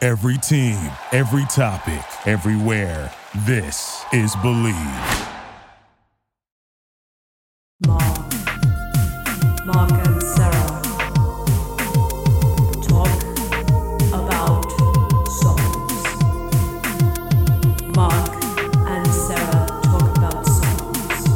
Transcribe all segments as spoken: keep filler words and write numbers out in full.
Every team, every topic, everywhere. This is Believe. Mark, Mark and Sarah talk about songs. Mark and Sarah talk about songs.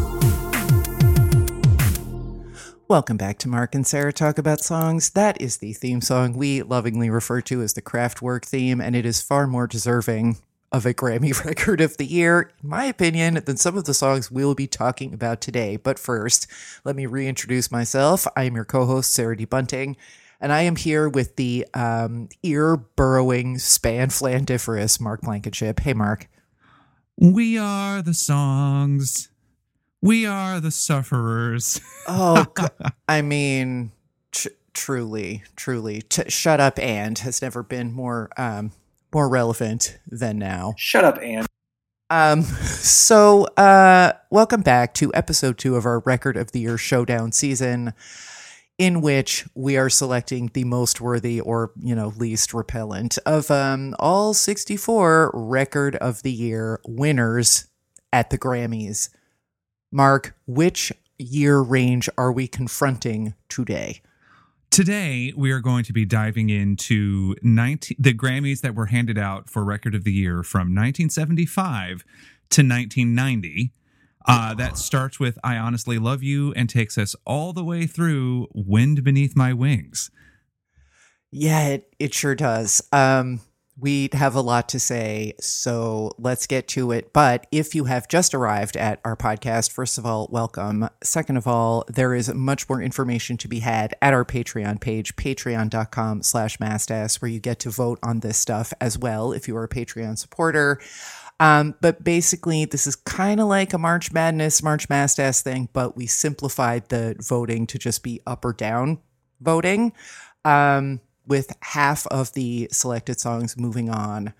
Welcome back to Mark and Sarah Talk About Songs. That is the theme song we lovingly refer to as the Kraftwerk theme, and it is far more deserving of a Grammy Record of the Year, in my opinion, than some of the songs we'll be talking about today. But first, let me reintroduce myself. I am your co-host, Sarah D. Bunting, and I am here with the um, ear-burrowing, spanflandiferous Mark Blankenship. Hey, Mark. We are the songs. We are the sufferers. Oh, I mean, tr- truly, truly. T- Shut Up and has never been more um, more relevant than now. Shut up, Anne. Um, so, uh, welcome back to episode two of our Record of the Year Showdown season, in which we are selecting the most worthy or, you know, least repellent of um, all sixty-four Record of the Year winners at the Grammys. Mark, which year range are we confronting today? Today, we are going to be diving into nineteen, the Grammys that were handed out for Record of the Year from nineteen seventy-five to nineteen ninety. Uh, that starts with I Honestly Love You and takes us all the way through Wind Beneath My Wings. Yeah, it, it sure does. Um, we have a lot to say, so let's get to it. But if you have just arrived at our podcast, first of all, welcome. Second of all, there is much more information to be had at our Patreon page, patreon.com slash mastass, where you get to vote on this stuff as well if you are a Patreon supporter. Um, but basically, this is kind of like a March Madness, March Mastass thing, but we simplified the voting to just be up or down voting. Um, with half of the selected songs moving on.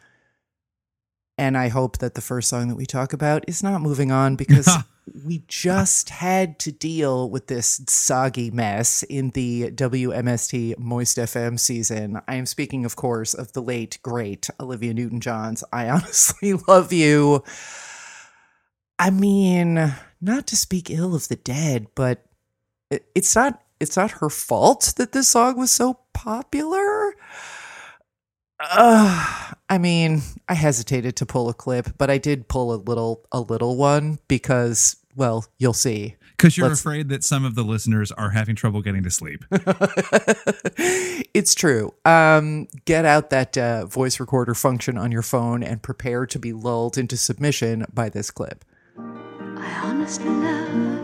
And I hope that the first song that we talk about is not moving on, because we just had to deal with this soggy mess in the W M S T Moist F M season. I am speaking, of course, of the late, great Olivia Newton-John's I Honestly Love You. I mean, not to speak ill of the dead, but it, it's not It's not her fault that this song was so popular. Uh, I mean, I hesitated to pull a clip, but I did pull a little, a little one because, well, you'll see. Because you're Let's... afraid that some of the listeners are having trouble getting to sleep. It's true. Um, get out that uh, voice recorder function on your phone and prepare to be lulled into submission by this clip. I honestly love you.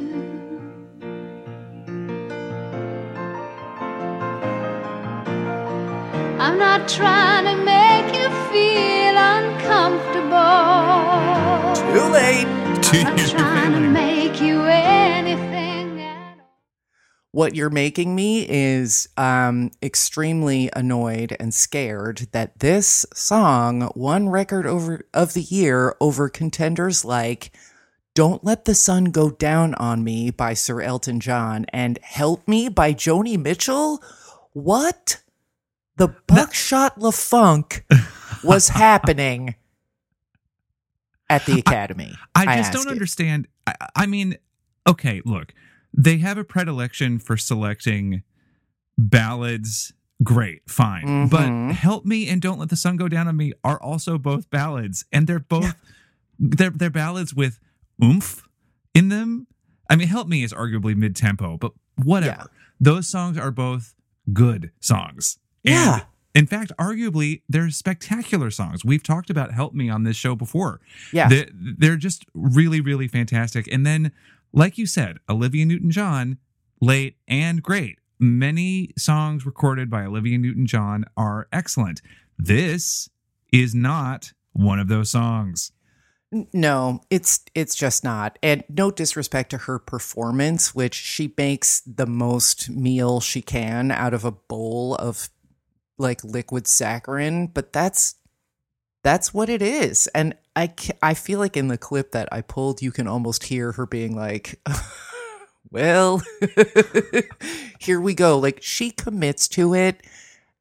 I'm not trying to make you feel uncomfortable. Too late. I'm not trying to make you anything at all. What you're making me is um, extremely annoyed and scared that this song won Record over of the Year over contenders like Don't Let the Sun Go Down on Me by Sir Elton John and Help Me by Joni Mitchell. What? The Buckshot LaFunk was happening at the Academy. I, I just I don't it. understand. I, I mean, okay, look, they have a predilection for selecting ballads. Great, fine. Mm-hmm. But Help Me and Don't Let the Sun Go Down on Me are also both ballads. And they're both, yeah. they're, they're ballads with oomph in them. I mean, Help Me is arguably mid-tempo, but whatever. Yeah. Those songs are both good songs. Yeah. And in fact, arguably, they're spectacular songs. We've talked about Help Me on this show before. Yeah. They're, they're just really, really fantastic. And then, like you said, Olivia Newton-John, late and great. Many songs recorded by Olivia Newton-John are excellent. This is not one of those songs. No, it's it's just not. And no disrespect to her performance, which she makes the most meal she can out of a bowl of like liquid saccharin, but that's that's what it is. And I I feel like in the clip that I pulled, you can almost hear her being like, well, here we go. Like, she commits to it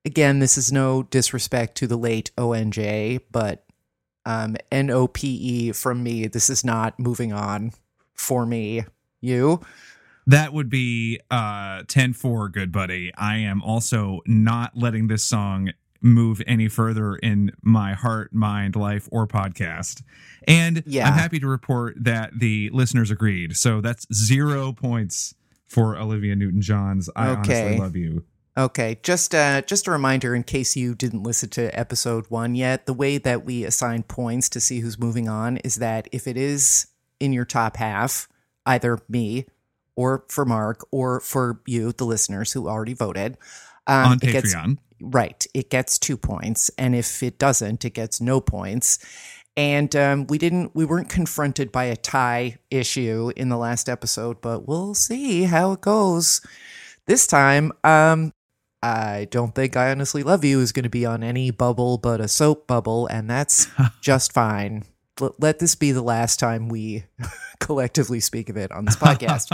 again, this is no disrespect to the late O N J, but um, N O P E from me. This is not moving on for me. You? That would be uh, ten four, good buddy. I am also not letting this song move any further in my heart, mind, life, or podcast. And Yeah. I'm happy to report that the listeners agreed. So that's zero points for Olivia Newton-John's I Okay. Honestly Love You. Okay, just uh, just a reminder in case you didn't listen to episode one yet, the way that we assign points to see who's moving on is that if it is in your top half, either me or for Mark or for you, the listeners who already voted, um, On it gets, Patreon. right, it gets two points, and if it doesn't, it gets no points. And um, we didn't, we weren't confronted by a tie issue in the last episode, but we'll see how it goes this time. Um, I don't think I Honestly Love You is going to be on any bubble but a soap bubble, and that's just fine. L- let this be the last time we collectively speak of it on this podcast.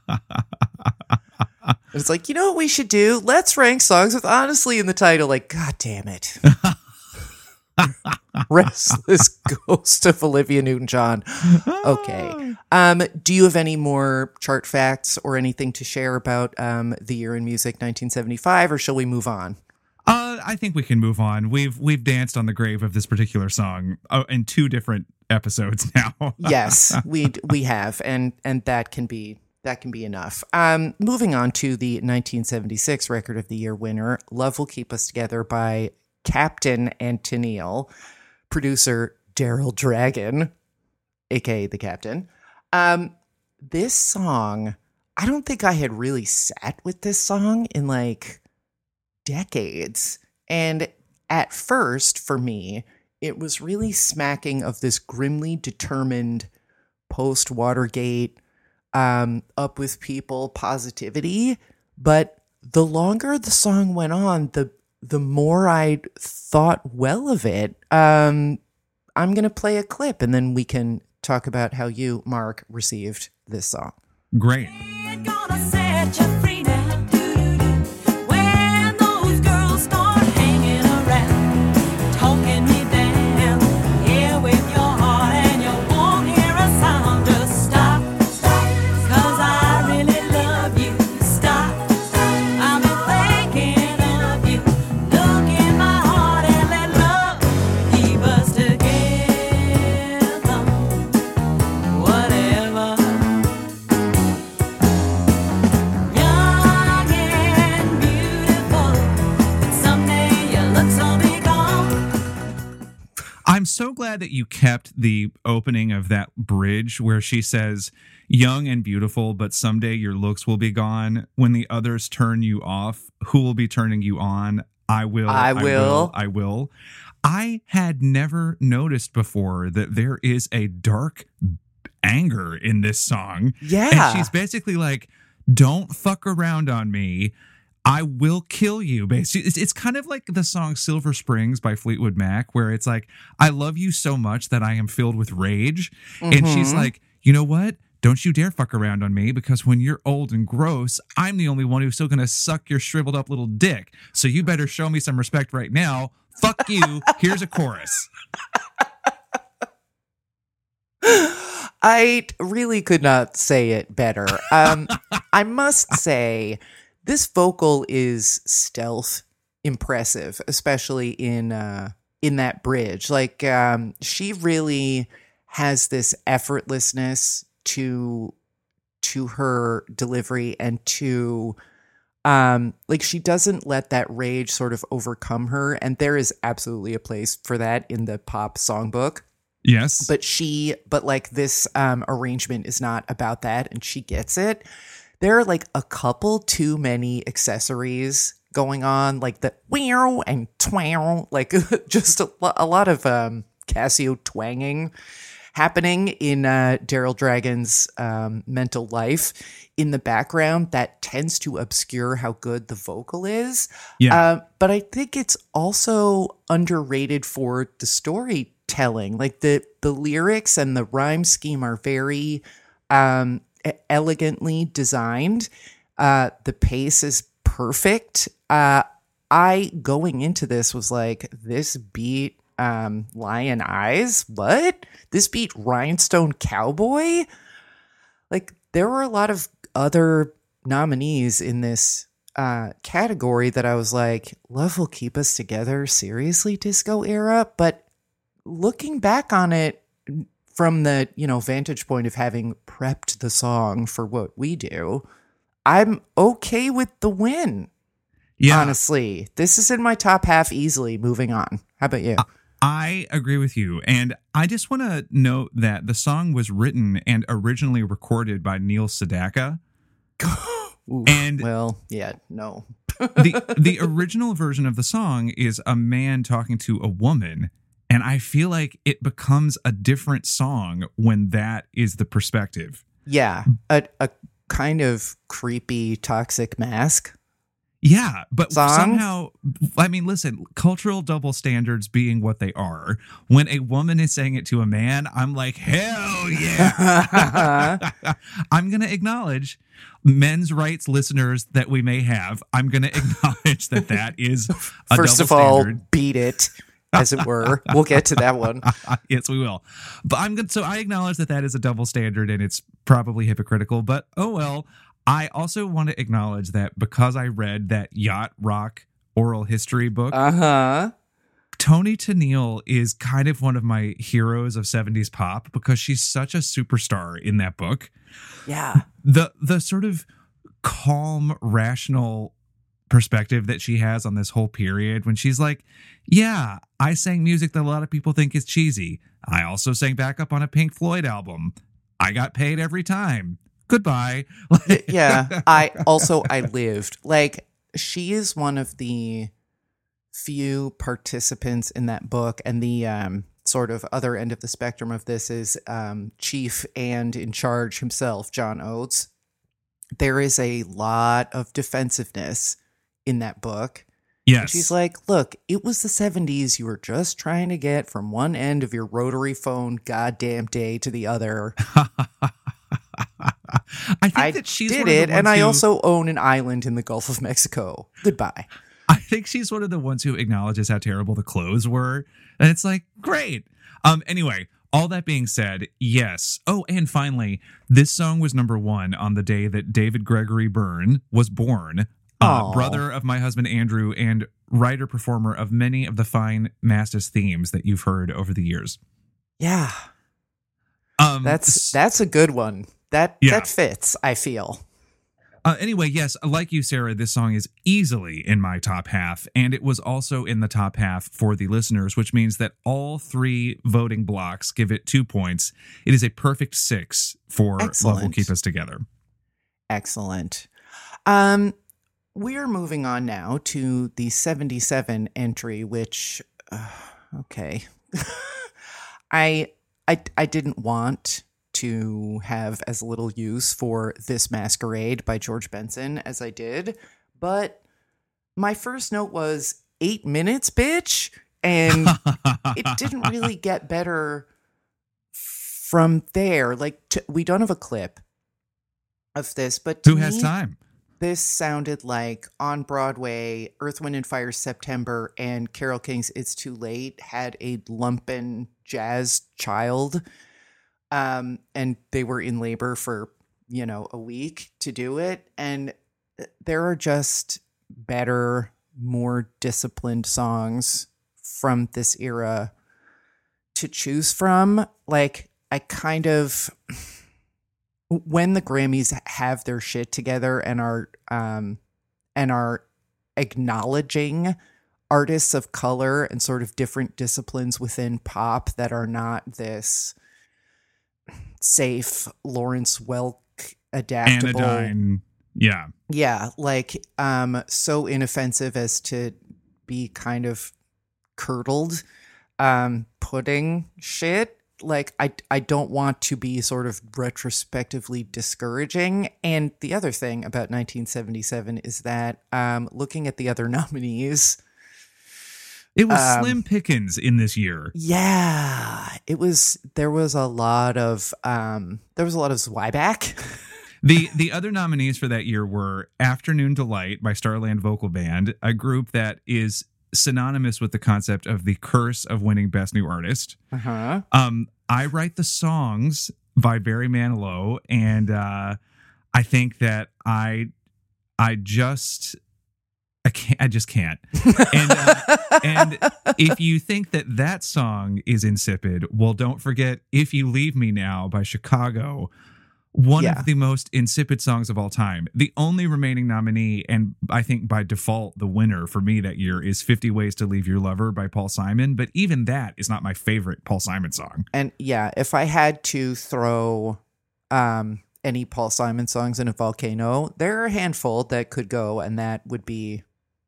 It's like, you know what we should do? Let's rank songs with honestly in the title. Like, God damn it. Restless Ghost of Olivia Newton-John. Okay. Um, do you have any more chart facts or anything to share about um, the year in music nineteen seventy-five, or shall we move on? Uh, I think we can move on. We've we've danced on the grave of this particular song uh, in two different episodes now. Yes, we we have, and and that can be that can be enough. Um, moving on to the nineteen seventy-six Record of the Year winner, "Love Will Keep Us Together" by Captain and Tennille, producer Daryl Dragon, aka the Captain. Um, this song, I don't think I had really sat with this song in like decades. And at first, for me, it was really smacking of this grimly determined post-Watergate, um, up with people positivity. But the longer the song went on, the the more I thought well of it. Um, I'm going to play a clip, and then we can talk about how you, Mark, received this song. Great. Ain't gonna set you free now. Doo-doo-doo. When those girls start hanging around, talking me down, yeah, with your heart and you won't hear a sound. Just stop, stop, 'cause I really love you. Stop, stop, I've been thinking of you. Look in my heart and let love keep us together. Whatever. Young and beautiful, but someday your looks will be gone. I'm so glad that you kept the opening of that bridge where she says, "Young and beautiful, but someday your looks will be gone. When the others turn you off, who will be turning you on? I will. I will. I will." I had never noticed before that there is a dark anger in this song. Yeah. And she's basically like, "Don't fuck around on me. I will kill you." Basically, it's, it's kind of like the song Silver Springs by Fleetwood Mac, where it's like, "I love you so much that I am filled with rage." And she's like, "You know what? Don't you dare fuck around on me, because when you're old and gross, I'm the only one who's still going to suck your shriveled up little dick. So you better show me some respect right now. Fuck you. Here's a chorus." I really could not say it better. Um, I must say, this vocal is stealth impressive, especially in uh, in that bridge. Like, um, she really has this effortlessness to to her delivery, and to um, like, she doesn't let that rage sort of overcome her. And there is absolutely a place for that in the pop songbook. Yes. But she, but like this um, arrangement is not about that, and she gets it. There are like a couple too many accessories going on, like the wow and twang, like just a, lo- a lot of um, Casio twanging happening in uh, Daryl Dragon's um, mental life in the background that tends to obscure how good the vocal is. Yeah. Uh, but I think it's also underrated for the storytelling. Like the the lyrics and the rhyme scheme are very um, e- elegantly designed. Uh, the pace is perfect. Uh, I, going into this, was like, this beat um, Lion Eyes? What? This beat Rhinestone Cowboy? Like, there were a lot of other nominees in this uh, category that I was like, Love Will Keep Us Together, seriously, disco era? But looking back on it from the, you know, vantage point of having prepped the song for what we do, I'm okay with the win. Yeah. Honestly, this is in my top half easily. Moving on. How about you? I agree with you. And I just want to note that the song was written and originally recorded by Neil Sedaka. Ooh, and well, yeah, no. the the original version of the song is a man talking to a woman. And I feel like it becomes a different song when that is the perspective. Yeah, a, a kind of creepy toxic mask. Yeah, but Song? somehow, I mean, listen, cultural double standards being what they are, when a woman is saying it to a man, I'm like, hell yeah. I'm going to acknowledge men's rights listeners that we may have. I'm going to acknowledge that that is a First of double all, standard. beat it, as it were. We'll get to that one. Yes, we will. But I'm good. So I acknowledge that that is a double standard and it's probably hypocritical, but oh well. I also want to acknowledge that because I read that yacht rock oral history book, Uh-huh. Toni Tennille is kind of one of my heroes of seventies pop because she's such a superstar in that book. Yeah. The the sort of calm, rational perspective that she has on this whole period when she's like, yeah, I sang music that a lot of people think is cheesy. I also sang backup on a Pink Floyd album. I got paid every time. Goodbye. Yeah. I also, I lived. Like, she is one of the few participants in that book, and the um, sort of other end of the spectrum of this is um, chief and in charge himself, John Oates. There is a lot of defensiveness in that book. Yes. And she's like, look, it was the seventies. You were just trying to get from one end of your rotary phone goddamn day to the other. I think I that she's did one of the it, and ones I who- also own an island in the Gulf of Mexico. Goodbye. I think she's one of the ones who acknowledges how terrible the clothes were. And it's like, great. Um. Anyway, all that being said, yes. Oh, and finally, this song was number one on the day that David Gregory Byrne was born, uh, Aw. brother of my husband Andrew and writer-performer of many of the fine Mastis themes that you've heard over the years. Yeah, Um, that's that's a good one. That Yeah. that fits, I feel. Uh, anyway, yes, like you, Sarah, this song is easily in my top half, and it was also in the top half for the listeners, which means that all three voting blocks give it two points. It is a perfect six for Love Will Excellent. Keep Us Together. Excellent. Um, we're moving on now to the seventy-seven entry, which, uh, okay, I I I didn't want to have as little use for This Masquerade by George Benson as I did, but my first note was eight minutes, bitch, and it didn't really get better from there. Like, t- we don't have a clip of this, but to Who has me, time? this sounded like on Broadway, Earth, Wind and Fire's September and Carole King's It's Too Late had a lumpen jazz child. Um, and they were in labor for, you know, a week to do it. And there are just better, more disciplined songs from this era to choose from. Like, I kind of, when the Grammys have their shit together and are, um, and are acknowledging artists of color and sort of different disciplines within pop that are not this safe Lawrence Welk adaptable, Anodyne. Yeah. yeah, like um, so inoffensive as to be kind of curdled um, pudding shit. Like, I I don't want to be sort of retrospectively discouraging. And the other thing about nineteen seventy-seven is that um, looking at the other nominees, It was Um, slim pickings in this year. yeah, it was. There was a lot of um, there was a lot of Zweiback. The the other nominees for that year were Afternoon Delight by Starland Vocal Band, a group that is synonymous with the concept of the curse of winning Best New Artist. Uh-huh. Um, I Write the Songs by Barry Manilow, and uh, I think that I I just I can't I just can't. And uh, and if you think that that song is insipid, well, don't forget If You Leave Me Now by Chicago. One Yeah. of the most insipid songs of all time. The only remaining nominee, and I think by default the winner for me that year, is fifty Ways to Leave Your Lover by Paul Simon. But even that is not my favorite Paul Simon song. And yeah, if I had to throw um, any Paul Simon songs in a volcano, there are a handful that could go, and that would be,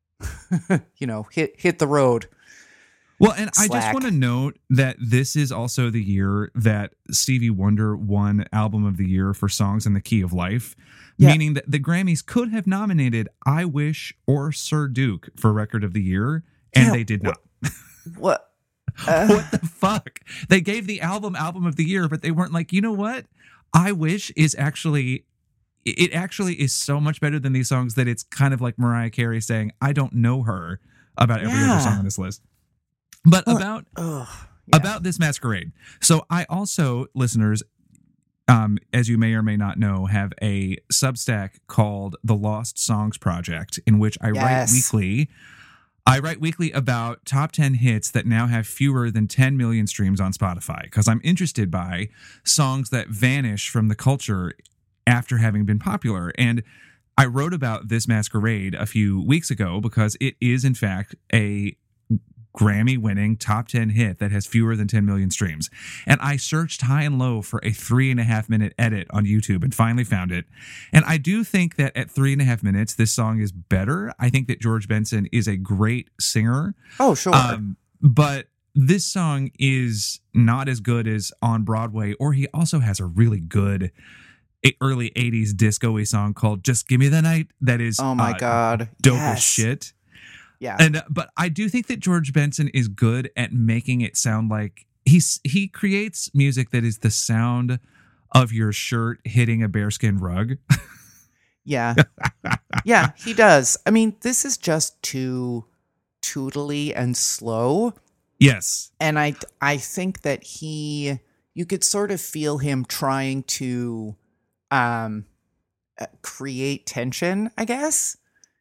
you know, hit hit the road. Well, and I just Slack. want to note that this is also the year that Stevie Wonder won Album of the Year for Songs in the Key of Life, Yeah. meaning that the Grammys could have nominated I Wish or Sir Duke for Record of the Year, and Yeah, they did not. What? Uh, What the fuck? They gave the album Album of the Year, but they weren't like, you know what? I Wish is actually, it actually is so much better than these songs that it's kind of like Mariah Carey saying, I don't know her about every Yeah. other song on this list. But Well, about ugh, yeah. about this masquerade. So I also, listeners, um, as you may or may not know, have a Substack called The Lost Songs Project, in which I Yes. write weekly. I write weekly about top ten hits that now have fewer than ten million streams on Spotify, because I'm interested by songs that vanish from the culture after having been popular. And I wrote about this masquerade a few weeks ago because it is, in fact, a Grammy-winning top ten hit that has fewer than ten million streams. And I searched high and low for a three and a half minute edit on YouTube and finally found it. And I do think that at three and a half minutes, this song is better. I think that George Benson is a great singer. Oh, sure. Um, but this song is not as good as On Broadway, or he also has a really good a- early eighties disco-y song called Just Give Me the Night that is oh my uh, God. dope Yes. as shit. Yeah. And uh, but I do think that George Benson is good at making it sound like he's he creates music that is the sound of your shirt hitting a bearskin rug. Yeah. Yeah, he does. I mean, this is just too tootly and slow. Yes. And I I think that he you could sort of feel him trying to um uh, create tension, I guess.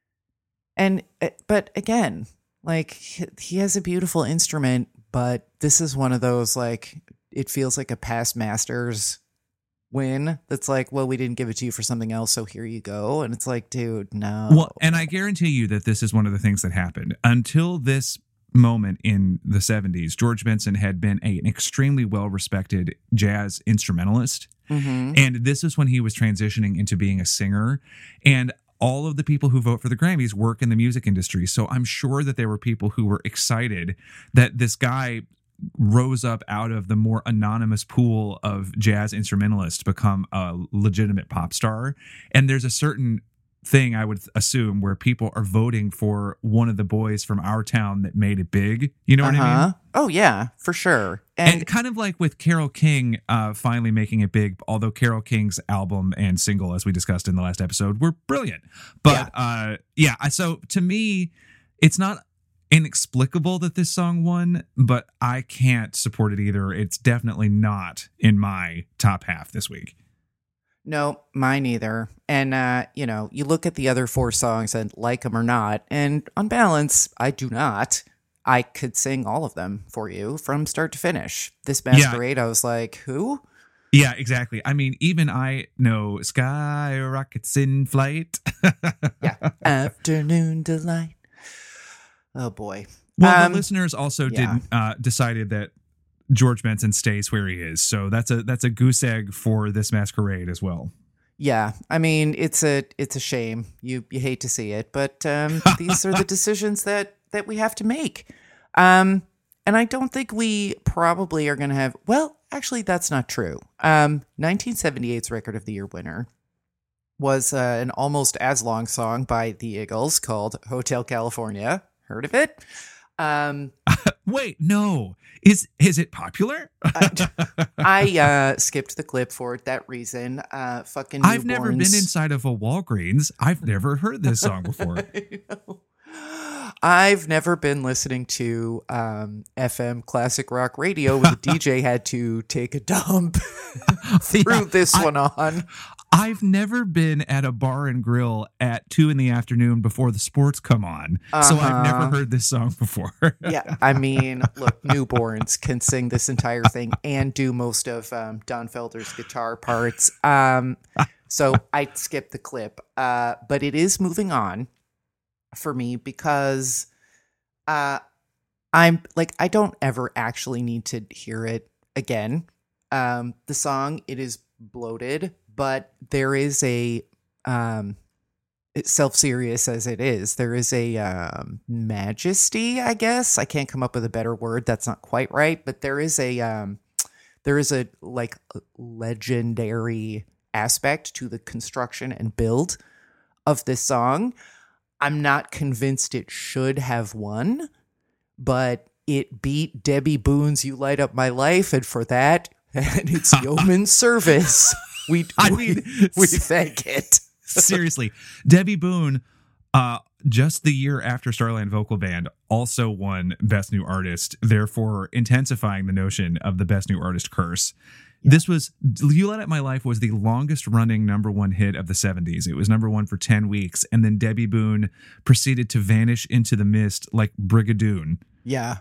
And uh, but again, like he, he has a beautiful instrument, but this is one of those like it feels like a past masters win that's like, well, we didn't give it to you for something else, so here you go. And it's like, dude, no. Well, and I guarantee you that this is one of the things that happened. Until this moment in the seventies, George Benson had been a, an extremely well-respected jazz instrumentalist. Mhm. And this is when he was transitioning into being a singer. And all of the people who vote for the Grammys work in the music industry. So I'm sure that there were people who were excited that this guy rose up out of the more anonymous pool of jazz instrumentalists to become a legitimate pop star. And there's a certain thing I would assume where people are voting for one of the boys from our town that made it big. You know what I mean? Uh-huh. Oh yeah, for sure. And, And, kind of like with Carole King uh, finally making it big, although Carole King's album and single, as we discussed in the last episode, were brilliant. But yeah, uh, yeah so to me, it's not inexplicable that this song won, but I can't support it either. It's definitely not in my top half this week. no, mine either. And uh, you know, you look at the other four songs and like them or not, and on balance, I do not. I could sing all of them for you from start to finish. This masquerade, I was like, who? Yeah, exactly. I mean, even I know Sky Rockets in Flight. Yeah. Afternoon Delight. Oh boy. Well, Um, the listeners also yeah. did uh, decided that George Benson stays where he is, so that's a that's a goose egg for this masquerade as well. Yeah, I mean it's a it's a shame. You you hate to see it, but um, these are the decisions that that we have to make. Um, and I don't think we probably are going to have. Well, actually, that's not true. Um, nineteen seventy-eight's Record of the Year winner was uh, an almost as long song by the Eagles called Hotel California. Heard of it? Um, Wait, no. Is is it popular? I uh, skipped the clip for that reason. Uh, fucking I've never been newborns. inside of a Walgreens. I've never heard this song before. I've never been listening to um, F M classic rock radio where the D J had to take a dump through Yeah, this I- one on. I've never been at a bar and grill at two in the afternoon before the sports come on. So I've never Uh-huh. heard this song before. Yeah, I mean, look, newborns can sing this entire thing and do most of um, Don Felder's guitar parts. Um, so I skipped the clip, uh, but it is moving on for me because uh, I'm like, I don't ever actually need to hear it again. Um, the song, it is bloated, but there is a um, it's self-serious as it is, there is a um, majesty, I guess. I can't come up with a better word. That's not quite right, but there is a um, there is a like legendary aspect to the construction and build of this song. I'm not convinced it should have won, but it beat Debbie Boone's "You Light Up My Life," and for that, and it's yeoman's service. We I we, mean, we thank it. Seriously, Debbie Boone, uh, just the year after Starland Vocal Band, also won Best New Artist, therefore intensifying the notion of the Best New Artist curse. This was, "You Light Up My Life" was the longest running number one hit of the seventies. It was number one for ten weeks, and then Debbie Boone proceeded to vanish into the mist like Brigadoon. Yeah.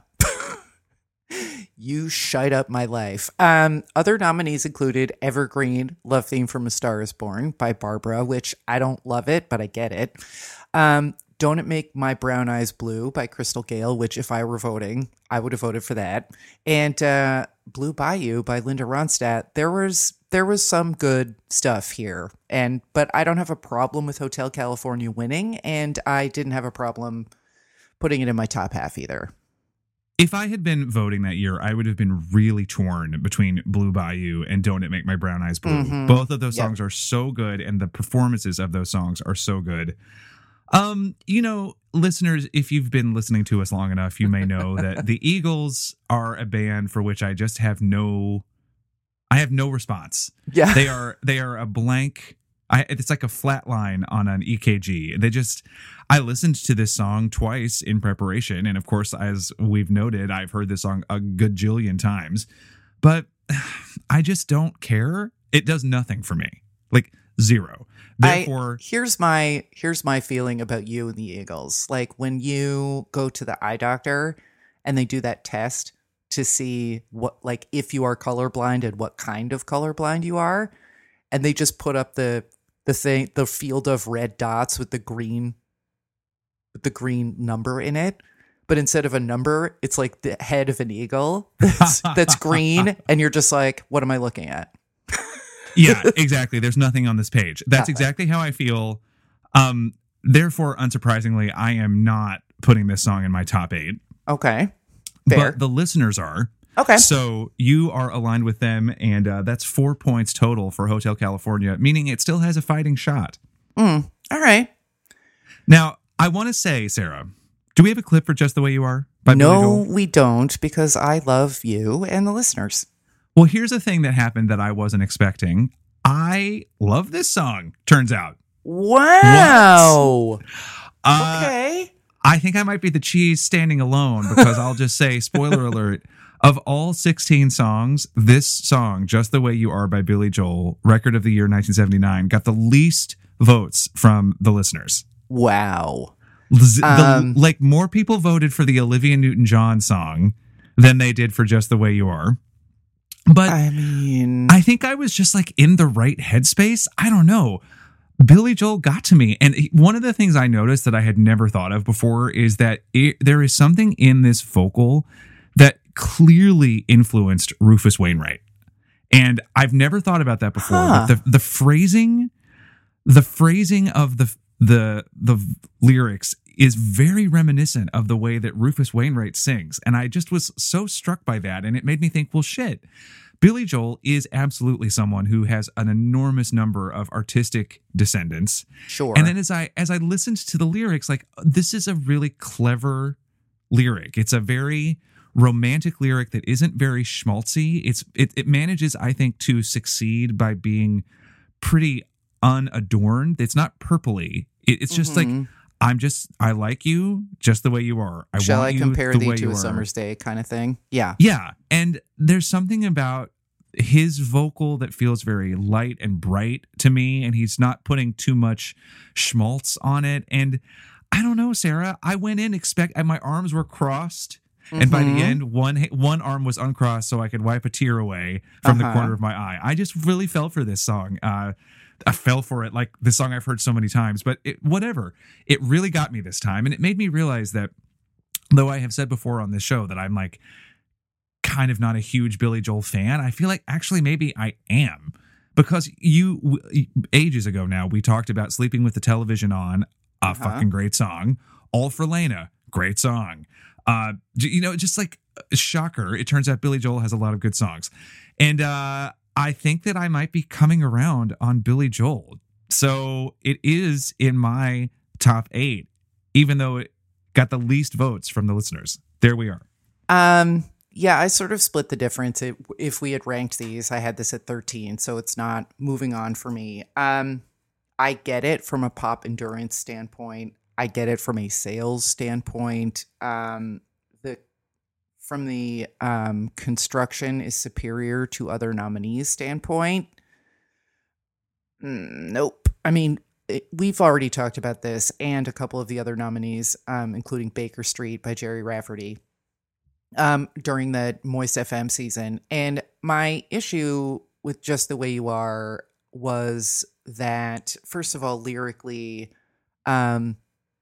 You shite up my life. Um, other nominees included Evergreen, Love Theme from A Star Is Born by Barbara, which I don't love it, but I get it. Um, Don't It Make My Brown Eyes Blue by Crystal Gale, which if I were voting, I would have voted for that. And uh, Blue Bayou by Linda Ronstadt. There was there was some good stuff here, and but I don't have a problem with Hotel California winning, and I didn't have a problem putting it in my top half either. If I had been voting that year, I would have been really torn between Blue Bayou and Don't It Make My Brown Eyes Blue. Mhm. Both of those Yep. songs are so good, and the performances of those songs are so good. Um, you know, listeners, if you've been listening to us long enough, you may know that the Eagles are a band for which I just have no, I have no response. Yeah. They are they are a blank. I, it's like a flat line on an E K G. They just, I listened to this song twice in preparation. And of course, as we've noted, I've heard this song a gajillion times, but I just don't care. It does nothing for me. Like zero. Therefore, I, here's my here's my feeling about you and the Eagles. Like when you go to the eye doctor and they do that test to see what, like if you are colorblind and what kind of colorblind you are, and they just put up the the thing, the field of red dots with the green with the green number in it. But instead of a number, it's like the head of an eagle that's, that's green, and you're just like, what am I looking at? yeah, exactly. There's nothing on this page. That's Nothing. exactly how I feel. Um, therefore, unsurprisingly, I am not putting this song in my top eight. Okay. Fair. But the listeners are. Okay. So you are aligned with them, and uh, that's four points total for Hotel California, meaning it still has a fighting shot. Mm, all right. Now, I want to say, Sarah, do we have a clip for Just the Way You Are by Billy No, Joel? we don't, because I love you and the listeners. Well, here's a thing that happened that I wasn't expecting. I love this song, turns out. Wow. Uh, Okay. I think I might be the cheese standing alone because I'll just say, spoiler alert, of all sixteen songs, this song, Just the Way You Are by Billy Joel, record of the year nineteen seventy-nine, got the least votes from the listeners. Wow. Z- the- Um, like more people voted for the Olivia Newton-John song than they did for Just the Way You Are. But I mean, I think I was just like in the right headspace. I don't know. Billy Joel got to me. And he- one of the things I noticed that I had never thought of before is that it, there is something in this vocal that clearly influenced Rufus Wainwright. And I've never thought about that before. Huh. But the, the phrasing, the phrasing of the, the, the lyrics is very reminiscent of the way that Rufus Wainwright sings. And I just was so struck by that. And it made me think, well, shit. Billy Joel is absolutely someone who has an enormous number of artistic descendants. sure. And then as I as I listened to the lyrics, like, this is a really clever lyric. It's a very romantic lyric that isn't very schmaltzy. It's it, it manages, I think, to succeed by being pretty unadorned. It's not purpley. It, it's just Mm-hmm. like, I'm just, I like you just the way you are. I Shall want I you compare the thee way to you a are. summer's day kind of thing? Yeah. Yeah. And there's something about his vocal that feels very light and bright to me, and he's not putting too much schmaltz on it. And I don't know, Sarah, I went in expect, and my arms were crossed. And by Mm-hmm. the end, one one arm was uncrossed so I could wipe a tear away from Uh-huh. the corner of my eye. I just really fell for this song. Uh, I fell for it like the song I've heard so many times, but it, whatever. It really got me this time. And it made me realize that, though I have said before on this show that I'm like kind of not a huge Billy Joel fan, I feel like actually maybe I am. Because you, w- ages ago now, we talked about Sleeping with the Television On, a Uh-huh. fucking great song. All for Lena, great song. Uh, j- you know, just like a shocker, it turns out Billy Joel has a lot of good songs. And uh, I think that I might be coming around on Billy Joel. So it is in my top eight, even though it got the least votes from the listeners. There we are. Um, yeah, I sort of split the difference. It, if we had ranked these, I had this at thirteen, so it's not moving on for me. Um, I get it from a pop endurance standpoint. I get it from a sales standpoint. Um, the from the um, construction is superior to other nominees standpoint. Mm, nope. I mean, it, we've already talked about this and a couple of the other nominees, um, including Baker Street by Jerry Rafferty, um, during the Moist F M season. And my issue with Just the Way You Are was that, first of all, lyrically, um,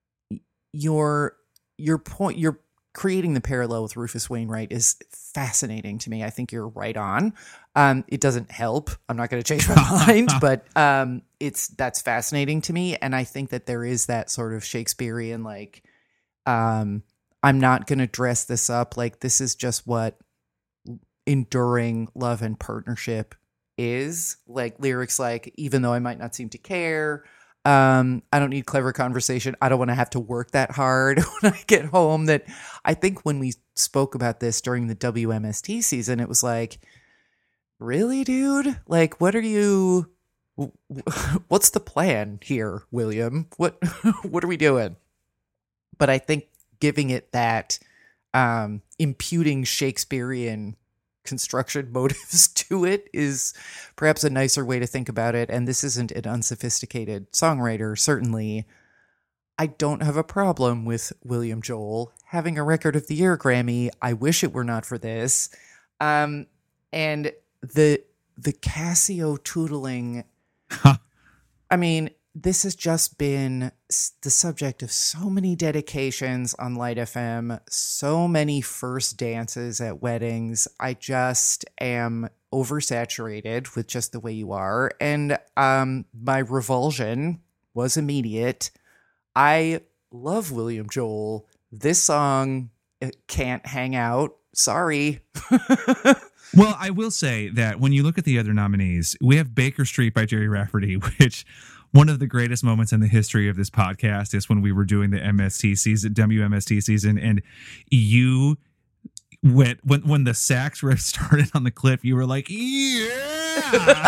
your your point, you're creating the parallel with Rufus Wainwright is fascinating to me. I think you're right on. Um, it doesn't help. I'm not going to change my mind, but um, it's that's fascinating to me, and I think that there is that sort of Shakespearean like, um, I'm not going to dress this up like this is just what enduring love and partnership is. Like lyrics like, even though I might not seem to care. Um, I don't need clever conversation. I don't want to have to work that hard when I get home. That I think when we spoke about this during the W M S T season, it was like, really, dude? Like, what are you, what's the plan here, William? What, what are we doing? But I think giving it that, um, imputing Shakespearean construction motives to it is perhaps a nicer way to think about it. And this isn't an unsophisticated songwriter. Certainly, I don't have a problem with William Joel having a Record of the Year Grammy. I wish it were not for this. Um, and the the Casio tootling, I mean, this has just been the subject of so many dedications on Light F M, so many first dances at weddings. I just am oversaturated with Just the Way You Are. And um, my revulsion was immediate. I love William Joel. This song it can't hang out. Sorry. Well, I will say that when you look at the other nominees, we have Baker Street by Jerry Rafferty, which one of the greatest moments in the history of this podcast is when we were doing the M S T season, W M S T season, and you went when when the sax riff started on the clip, you were like, yeah.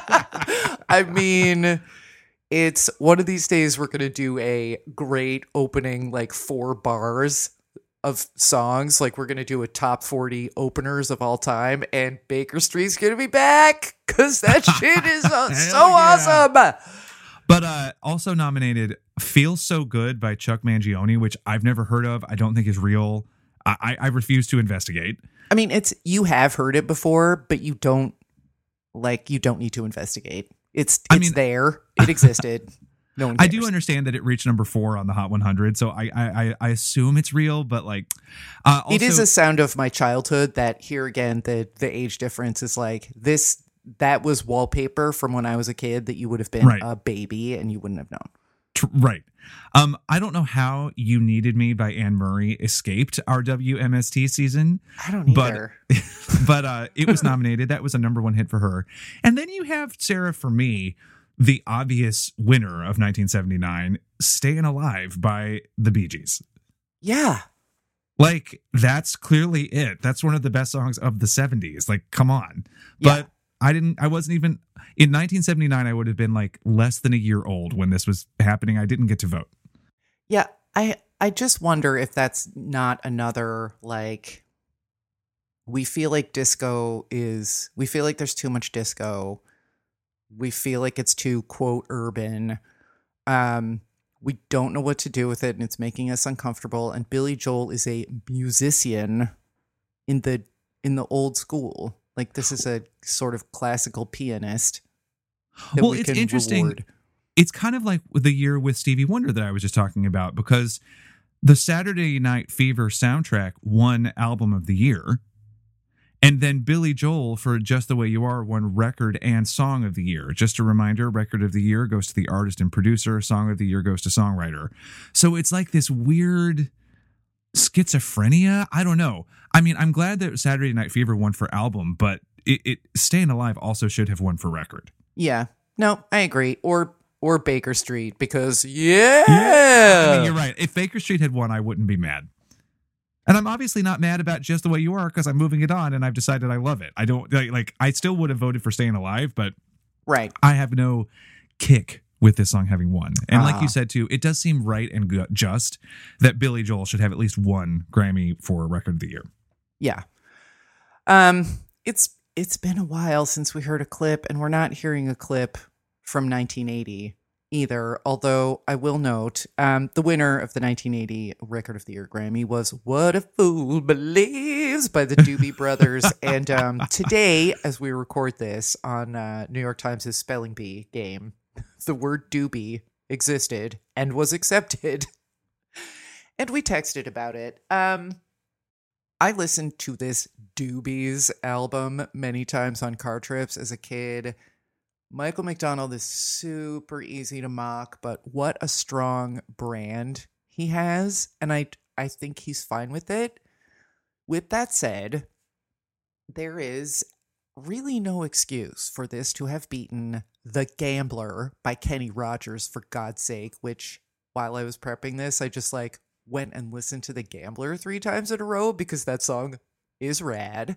I mean, it's one of these days we're going to do a great opening, like four bars of songs. Like we're going to do a top forty openers of all time, and Baker Street's going to be back because that shit is uh, so yeah. awesome. But uh, also nominated Feels So Good by Chuck Mangione, which I've never heard of. I don't think is real. I, I refuse to investigate. I mean, it's, you have heard it before, but you don't like, you don't need to investigate. It's, it's I mean- there. It existed. No one I cares. do understand that it reached number four on the Hot one hundred, so I I, I assume it's real. But like, uh, also, It is a sound of my childhood that here again, the, the age difference is like this, that was wallpaper from when I was a kid that you would have been Right. a baby and you wouldn't have known. tr- right. Um, I don't know how "You Needed Me" by Anne Murray escaped our W M S T season. I don't But- either. but uh, it was nominated. That was a number one hit for her. And then you have, Sarah, for me, the obvious winner of nineteen seventy-nine, "Staying Alive" by the Bee Gees. Yeah. Like, that's clearly it. That's one of the best songs of the seventies. Like, come on. But Yeah. I didn't, I wasn't even, in nineteen seventy-nine, I would have been like less than a year old when this was happening. I didn't get to vote. Yeah, I I just wonder if that's not another, like, we feel like disco is, we feel like there's too much disco. We feel like it's too, quote, urban. Um, we don't know what to do with it, and it's making us uncomfortable. And Billy Joel is a musician in the in the old school. Like, this is a sort of classical pianist that Well, we it's can interesting. reward. It's kind of like the year with Stevie Wonder that I was just talking about, because the Saturday Night Fever soundtrack won Album of the Year. And then Billy Joel for Just the Way You Are won Record and Song of the Year. Just a reminder, Record of the Year goes to the artist and producer. Song of the Year goes to songwriter. So it's like this weird schizophrenia. I don't know. I mean, I'm glad that Saturday Night Fever won for album, but it, it Staying Alive also should have won for record. Yeah. No, I agree. Or or Baker Street, because yeah. I mean, you're right. If Baker Street had won, I wouldn't be mad. And I'm obviously not mad about Just the Way You Are, because I'm moving it on and I've decided I love it. I don't like, like I still would have voted for Staying Alive, but Right. I have no kick with this song having won. And like Ah. you said too, it does seem right and gu- just that Billy Joel should have at least one Grammy for Record of the Year. Yeah. Um it's it's been a while since we heard a clip, and we're not hearing a clip from nineteen eighty either, although I will note um the winner of the nineteen eighty Record of the Year Grammy was What a Fool Believes by the Doobie Brothers. And um today, as we record this on uh, New York Times' Spelling Bee game, the word doobie existed and was accepted. And we texted about it. Um I listened to this Doobies album many times on car trips as a kid. Michael McDonald is super easy to mock, but what a strong brand he has. And I, I think he's fine with it. With that said, there is really no excuse for this to have beaten The Gambler by Kenny Rogers, for God's sake, which, while I was prepping this, I just like went and listened to The Gambler three times in a row because that song is rad.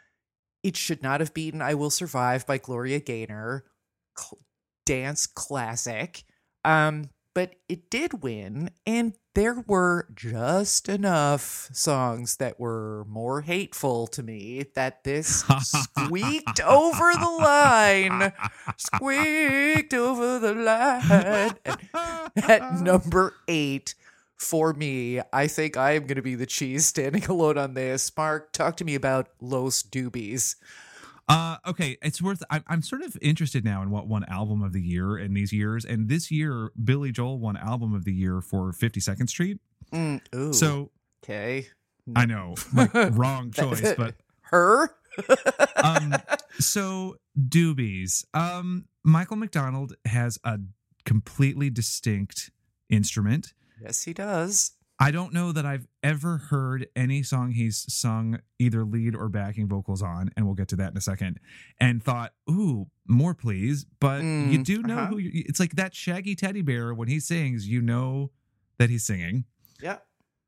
It should not have beaten I Will Survive by Gloria Gaynor. Cl- dance classic. Um, but it did win, and there were just enough songs that were more hateful to me that this squeaked over the line. Squeaked over the line. At, at number eight for me, I think I am going to be the cheese standing alone on this. Mark, talk to me about Los Doobies. Uh, okay, it's worth. I'm, I'm sort of interested now in what won Album of the Year in these years. And this year, Billy Joel won Album of the Year for fifty-second Street. Mm, ooh, So okay. I know, like, wrong choice, but Her? um, so Doobies. Um, Michael McDonald has a completely distinct instrument. Yes, he does. I don't know that I've ever heard any song he's sung either lead or backing vocals on, and we'll get to that in a second, and thought, ooh, more please. But Mm, you do know uh-huh. who you, it's like that Shaggy teddy bear. When he sings, you know that he's singing. Yeah.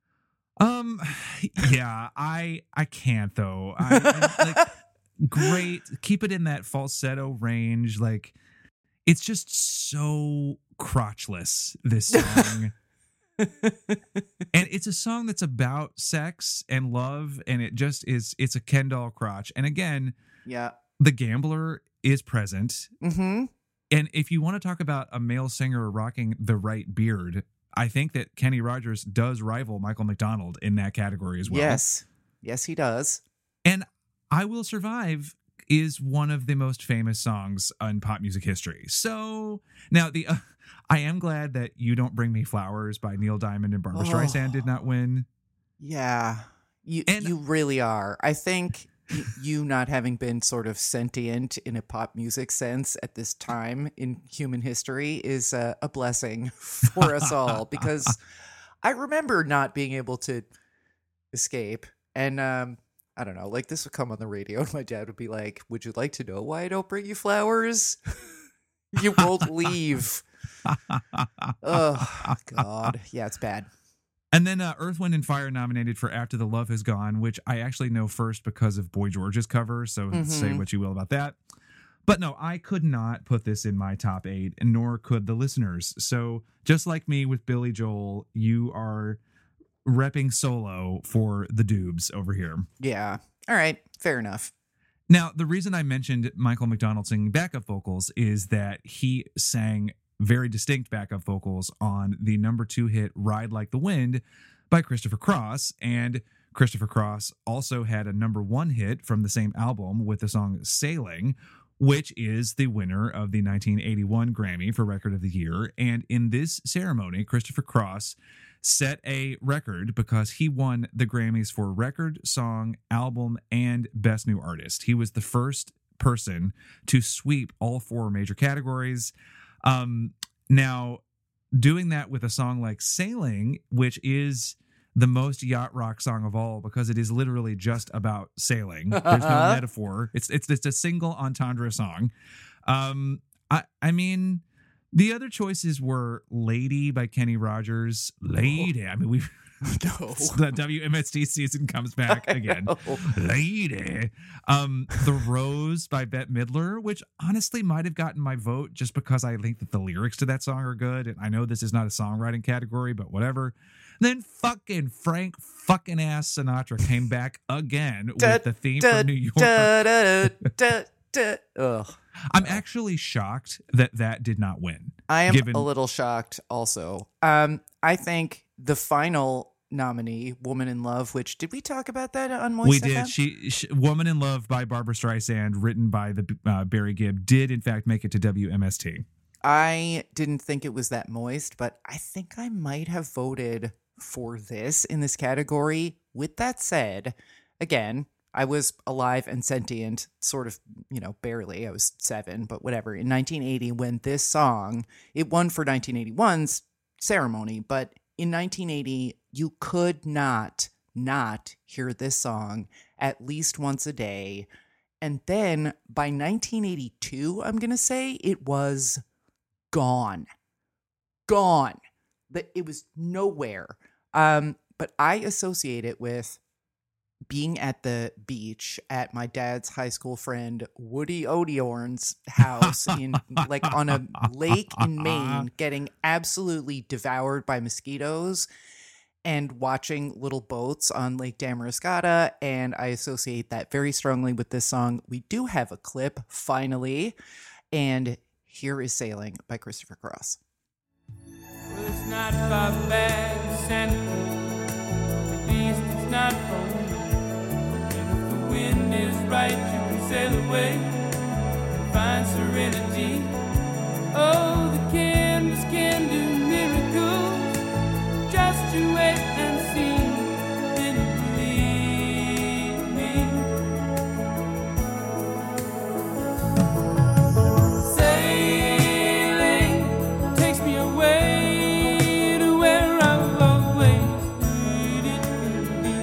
Um, yeah, I I can't though. I, I, like, great, keep it in that falsetto range. Like, it's just so crotchless, this song. And it's a song that's about sex and love, and it just is, it's a Ken doll crotch. And again, Yeah. The Gambler is present. Mm-hmm. And if you want to talk about a male singer rocking the right beard, I think that Kenny Rogers does rival Michael McDonald in that category as well. Yes. Yes, he does. And I Will Survive is one of the most famous songs in pop music history. So now the uh, I am glad that You Don't Bring Me Flowers by Neil Diamond and Barbra Oh. Streisand did not win. Yeah. You And- you really are. I think y- you not having been sort of sentient in a pop music sense at this time in human history is a, a blessing for us all, because I remember not being able to escape. And um I don't know, like this would come on the radio and my dad would be like, "Would you like to know why I don't bring you flowers? You won't leave." Oh God. Yeah, it's bad. And then uh, Earth, Wind, and Fire nominated for After the Love Has Gone, which I actually know first because of Boy George's cover, so Mm-hmm. say what you will about that. But no, I could not put this in my top eight, and nor could the listeners. So just like me with Billy Joel, you are repping solo for the Dubes over here. Yeah. All right. Fair enough. Now, the reason I mentioned Michael McDonald singing backup vocals is that he sang very distinct backup vocals on the number two hit Ride Like the Wind by Christopher Cross. And Christopher Cross also had a number one hit from the same album with the song Sailing, which is the winner of the nineteen eighty-one Grammy for Record of the Year. And in this ceremony, Christopher Cross set a record because he won the Grammys for Record, Song, Album, and Best New Artist. He was the first person to sweep all four major categories. Um, now, doing that with a song like Sailing, which is the most yacht rock song of all because it is literally just about sailing. There's no metaphor. It's it's it's a single entendre song. Um, I I mean, the other choices were "Lady" by Kenny Rogers. Lady. I mean, we No. the W M S T season comes back again. Lady. Um, "The Rose" by Bette Midler, which honestly might have gotten my vote just because I think that the lyrics to that song are good. And I know this is not a songwriting category, but whatever. Then fucking Frank fucking ass Sinatra came back again with the theme from New York. Da, da, da, da. Ugh. I'm actually shocked that that did not win. I am given- a little shocked also. Um, I think the final nominee, Woman in Love, which did we talk about that on Moist We F M? did. She, she, "Woman in Love" by Barbara Streisand, written by the uh, Barry Gibb, did in fact make it to W M S T. I didn't think it was that moist, but I think I might have voted for this in this category. With that said, again, I was alive and sentient, sort of, you know, barely. I was seven, but whatever. In nineteen eighty, when this song, it won for nineteen eighty-one's ceremony, but in nineteen eighty, you could not not hear this song at least once a day. And then by nineteen eighty-two, I'm going to say it was gone. Gone. That it was nowhere. Um, but I associate it with being at the beach at my dad's high school friend Woody Odiorn's house in like on a lake in Maine, getting absolutely devoured by mosquitoes and watching little boats on Lake Damariscotta. And I associate that very strongly with this song. We do have a clip finally, and here is Sailing by Christopher Cross. Well, it's not far back to Santa, at least it's not home. If the wind is right, you can sail away and find serenity. Oh, the canvas can do miracles. Just you wait and see, then you believe me. Sailing takes me away to where I've always needed to be.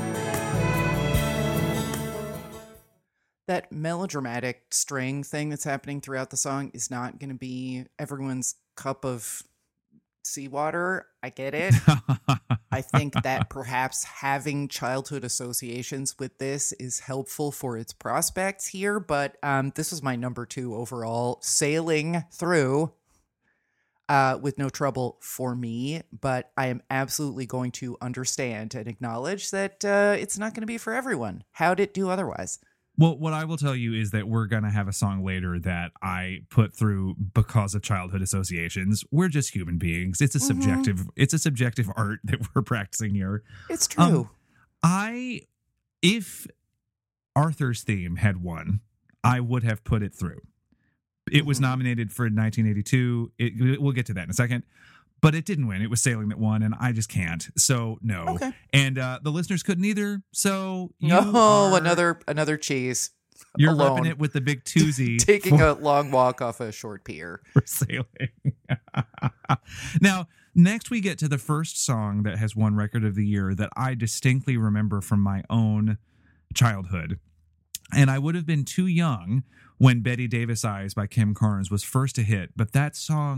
That melodramatic string thing that's happening throughout the song is not going to be everyone's cup of seawater. I get it. I think that perhaps having childhood associations with this is helpful for its prospects here, but um, this was my number two overall, Sailing Through uh, with no trouble for me, but I am absolutely going to understand and acknowledge that uh, it's not going to be for everyone. How'd it do otherwise? Well, what I will tell you is that we're going to have a song later that I put through because of childhood associations. We're just human beings. It's a Mm-hmm. subjective, it's a subjective art that we're practicing here. It's true. Um, I, if Arthur's Theme had won, I would have put it through. It was Mhm. nominated for nineteen eighty-two. It, we'll get to that in a second. But it didn't win. It was Sailing that won, and I just can't. So no. Okay. And uh, the listeners couldn't either. So you No, are, another another cheese. You're alone. repping it with the big twosie. Taking for, a long walk off a short pier. for Sailing. Now, next we get to the first song that has won Record of the Year that I distinctly remember from my own childhood. And I would have been too young when Betty Davis Eyes by Kim Carnes was first a hit, but that song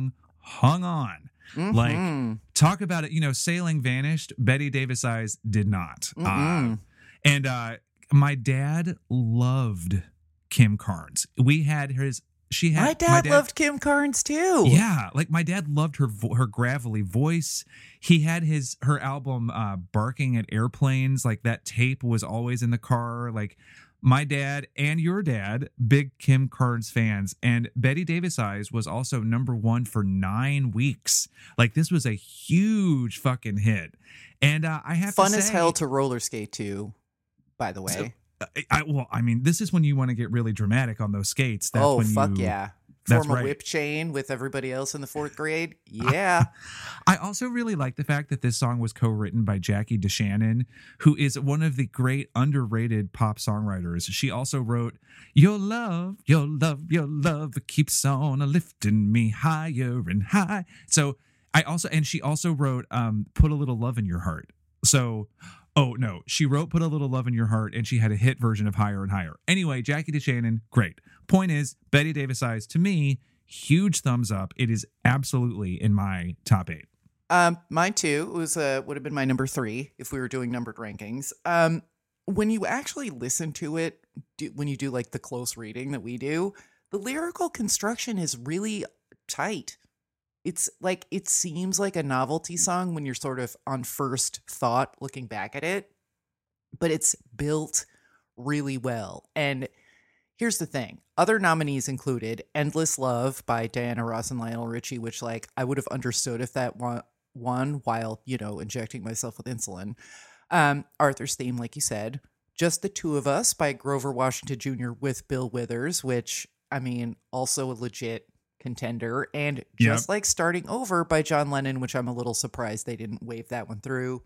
hung on. Mhm. Like, talk about it, you know, Sailing vanished. Betty Davis Eyes did not. Uh, and uh, my dad loved Kim Carnes. We had his, she had. My dad, loved Kim Carnes too. Yeah. Like, my dad loved her, vo- her gravelly voice. He had his, her album, uh, Barking at Airplanes. Like, that tape was always in the car. Like, my dad and your dad, big Kim Carnes fans. And Betty Davis Eyes was also number one for nine weeks. Like, this was a huge fucking hit. And uh, I have Fun to say, as hell to roller skate to, by the way. So, I, I, well, I mean, this is when you want to get really dramatic on those skates. That's oh, when fuck you, yeah. That's Form a right. whip chain with everybody else in the fourth grade. Yeah. I also really like the fact that this song was co-written by Jackie DeShannon, who is one of the great underrated pop songwriters. She also wrote Your Love, Your Love, Your Love keeps on lifting me higher and high. So I also, and she also wrote um, Put a Little Love in Your Heart. So, oh no, she wrote Put a Little Love in Your Heart, and she had a hit version of Higher and Higher. Anyway, Jackie DeShannon, great. Point is, Betty Davis Eyes, to me, huge thumbs up. It is absolutely in my top eight. Um, mine too. It was uh, would have been my number three if we were doing numbered rankings. Um, when you actually listen to it, do, when you do like the close reading that we do, the lyrical construction is really tight. It's like, it seems like a novelty song when you're sort of on first thought looking back at it, but it's built really well. And here's the thing. Other nominees included Endless Love by Diana Ross and Lionel Richie, which, like, I would have understood if that won, won while, you know, injecting myself with insulin. Um, Arthur's Theme, like you said. Just the Two of Us by Grover Washington Junior with Bill Withers, which, I mean, also a legit contender. And Just Yep. Like Starting Over by John Lennon, which I'm a little surprised they didn't wave that one through.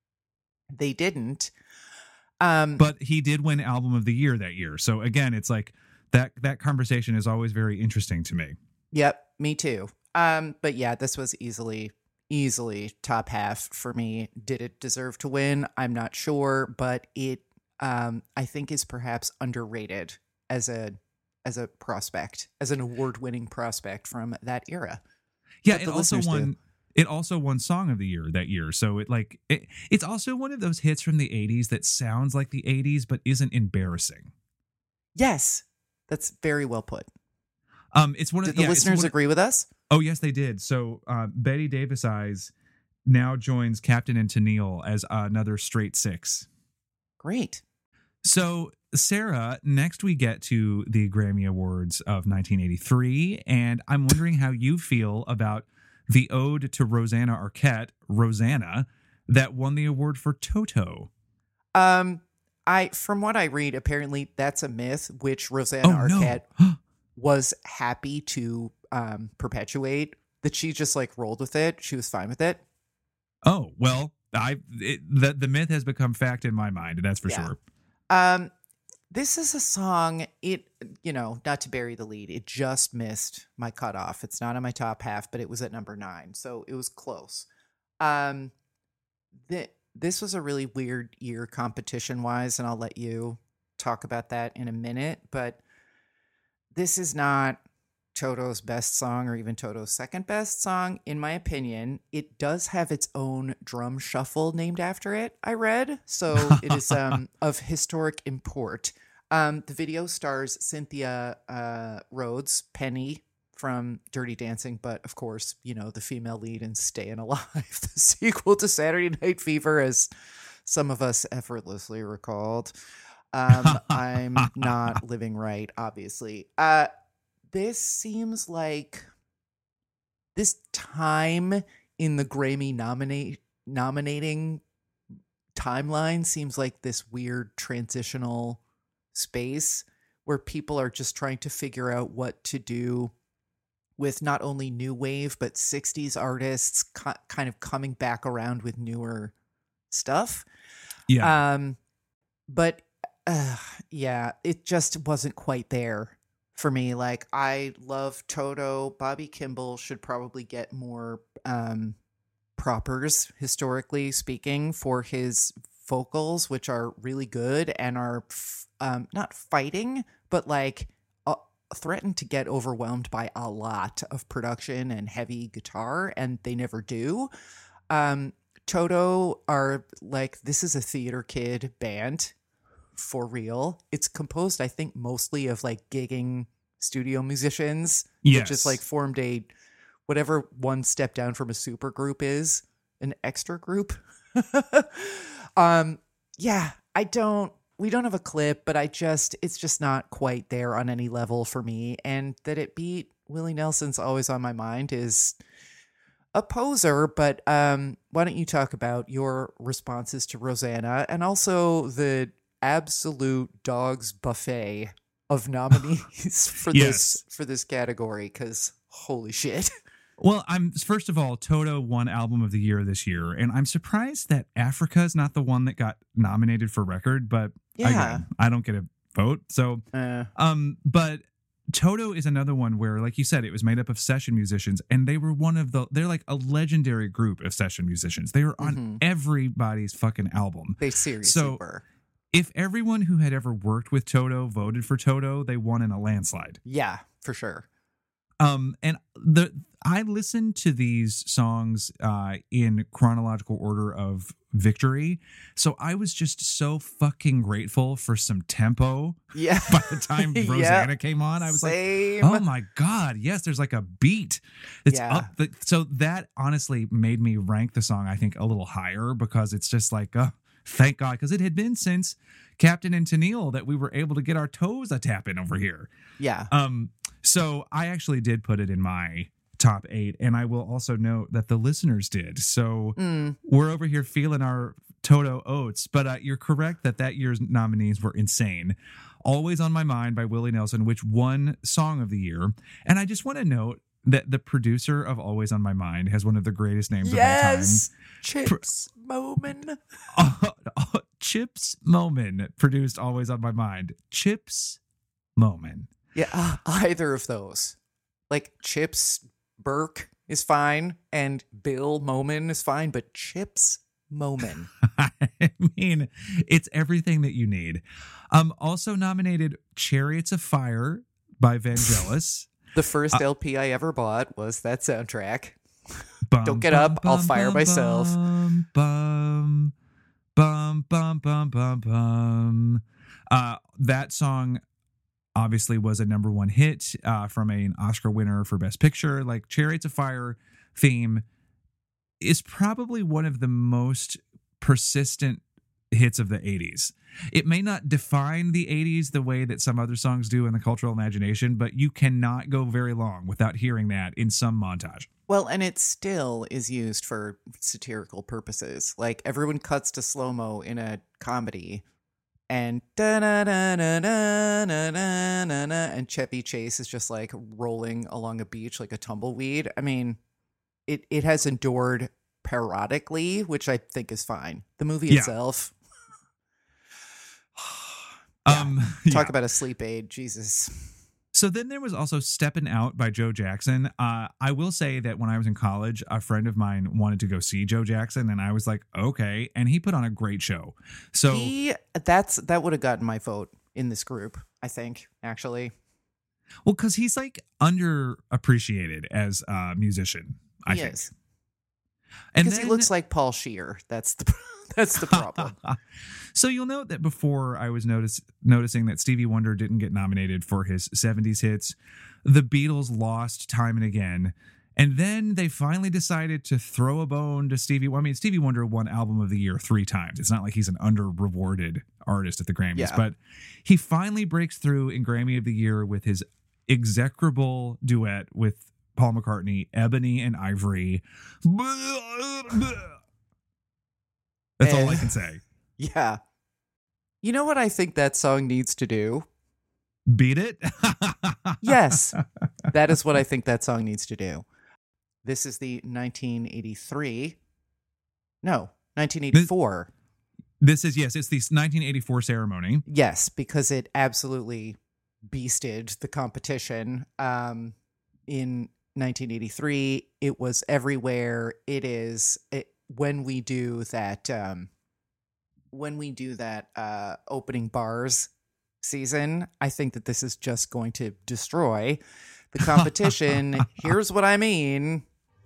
They didn't. Um, But he did win Album of the Year that year. So again, it's like that that conversation is always very interesting to me. Yep, me too. Um, but yeah, this was easily, easily top half for me. Did it deserve to win? I'm not sure, but it, um, I think, is perhaps underrated as a as a prospect, as an award-winning prospect from that era. Yeah, What it the also listeners won. do. It also won Song of the Year that year. So it like it, it's also one of those hits from the eighties that sounds like the eighties but isn't embarrassing. Yes, that's very well put. Um, it's one of Did the yeah, it's listeners one of- agree with us? Oh yes, they did. So uh, Betty Davis Eyes now joins Captain and Tennille as another straight six. Great. So, Sarah, next we get to the Grammy Awards of nineteen eighty-three, and I'm wondering how you feel about the ode to Rosanna Arquette, Rosanna, that won the award for Toto. Um, I from what I read, apparently that's a myth, which Rosanna Oh, no. Arquette was happy to um, perpetuate. That she just like rolled with it. She was fine with it. Oh, well, I it, the, the myth has become fact in my mind, that's for Yeah. sure. Um, this is a song. It, you know, not to bury the lead, it just missed my cutoff. It's not on my top half, but it was at number nine, so it was close. Um, the, this was a really weird year competition wise, and I'll let you talk about that in a minute. But this is not Toto's best song or even Toto's second best song, in my opinion. It does have its own drum shuffle named after it, I read. So it is um, of historic import. Um, the video stars Cynthia uh, Rhodes, Penny from Dirty Dancing, but of course, you know, the female lead in Stayin' Alive, the sequel to Saturday Night Fever, as some of us effortlessly recalled. Um, I'm not living right, obviously. Uh, This seems like this time in the Grammy nominate nominating timeline seems like this weird transitional space where people are just trying to figure out what to do with not only new wave, but sixties artists co- kind of coming back around with newer stuff. Yeah. Um, but uh, yeah, it just wasn't quite there for me. Like, I love Toto. Bobby Kimball should probably get more um, propers, historically speaking, for his vocals, which are really good and are f- um, not fighting, but like uh, threaten to get overwhelmed by a lot of production and heavy guitar, and they never do. Um, Toto are like, this is a theater kid band for real. It's composed, I think, mostly of like gigging studio musicians. Yes. Which is like formed a, whatever one step down from a super group is, an extra group. um, yeah, I don't, we don't have a clip, but I just, it's just not quite there on any level for me. And that it beat Willie Nelson's Always on My Mind is a poser, but um, why don't you talk about your responses to Rosanna and also the absolute dogs buffet of nominees for Yes. this for this category? Because holy shit. Well, I'm first of all, Toto won Album of the Year this year, and I'm surprised that Africa is not the one that got nominated for record. But Yeah. again, I don't get a vote, so Uh, um. But Toto is another one where, like you said, it was made up of session musicians, and they were one of the. They're like a legendary group of session musicians. They were on Mhm. everybody's fucking album. they seriously So- were. If everyone who had ever worked with Toto voted for Toto, they won in a landslide. Yeah, for sure. Um, and the I listened to these songs uh, in chronological order of victory, so I was just so fucking grateful for some tempo. Yeah. By the time Yeah. Rosanna came on, I was Same. like, "Oh my god, yes!" There's like a beat. It's Yeah. up. The, so that honestly made me rank the song, I think, a little higher because it's just like, oh, thank God, because it had been since Captain and Tennille that we were able to get our toes a tapping over here. Yeah. Um, so I actually did put it in my top eight, and I will also note that the listeners did. So Mm. we're over here feeling our Toto oats, but uh, you're correct that that year's nominees were insane. Always on My Mind by Willie Nelson, which won Song of the Year. And I just want to note that the producer of Always on My Mind has one of the greatest names Yes. Chips Moman. of all time. Uh, Chips Moman produced Always on My Mind. Chips Moman. Yeah, uh, either of those. Like Chips Burke is fine and Bill Moman is fine, but Chips Moman. I mean, it's everything that you need. Um, also nominated Chariots of Fire by Vangelis. The first Uh, L P I ever bought was that soundtrack. Bum, Don't get bum, up, I'll bum, fire bum, myself. Bum, bum, bum, bum, bum, bum, bum. Uh, that song obviously was a number one hit uh, from an Oscar winner for Best Picture. Like Chariots of Fire theme is probably one of the most persistent hits of the eighties. It may not define the eighties the way that some other songs do in the cultural imagination, but you cannot go very long without hearing that in some montage. Well, and it still is used for satirical purposes. Like everyone cuts to slow-mo in a comedy and da na na na na na na na na and Chevy Chase is just like rolling along a beach like a tumbleweed. I mean, it it has endured parodically, which I think is fine. The movie Yeah. itself, Um, talk yeah. about a sleep aid, Jesus. So then there was also Steppin' Out by Joe Jackson. Uh, I will say that when I was in college, a friend of mine wanted to go see Joe Jackson, and I was like, okay. And he put on a great show. So He that's that would have gotten my vote in this group, I think, actually. well, because he's like underappreciated as a musician, I he think. is. And Because he then- looks like Paul Shear. That's the that's the problem. So you'll note that before I was notice, noticing that Stevie Wonder didn't get nominated for his seventies hits, the Beatles lost time and again. And then they finally decided to throw a bone to Stevie. I mean, Stevie Wonder won Album of the Year three times. It's not like he's an under-rewarded artist at the Grammys. Yeah. But he finally breaks through in Grammy of the Year with his execrable duet with Paul McCartney, Ebony and Ivory. That's all I Eh. can say. Yeah. You know what I think that song needs to do? Beat it? Yes. That is what I think that song needs to do. This is the nineteen eighty-three. No, nineteen eighty-four. This is, yes, it's the nineteen eighty-four ceremony. Yes, because it absolutely beasted the competition. Um, in nineteen eighty-three, it was everywhere. It is it, when we do that. Um, when we do that uh, opening bars season. I think that this is just going to destroy the competition. Here's what I mean.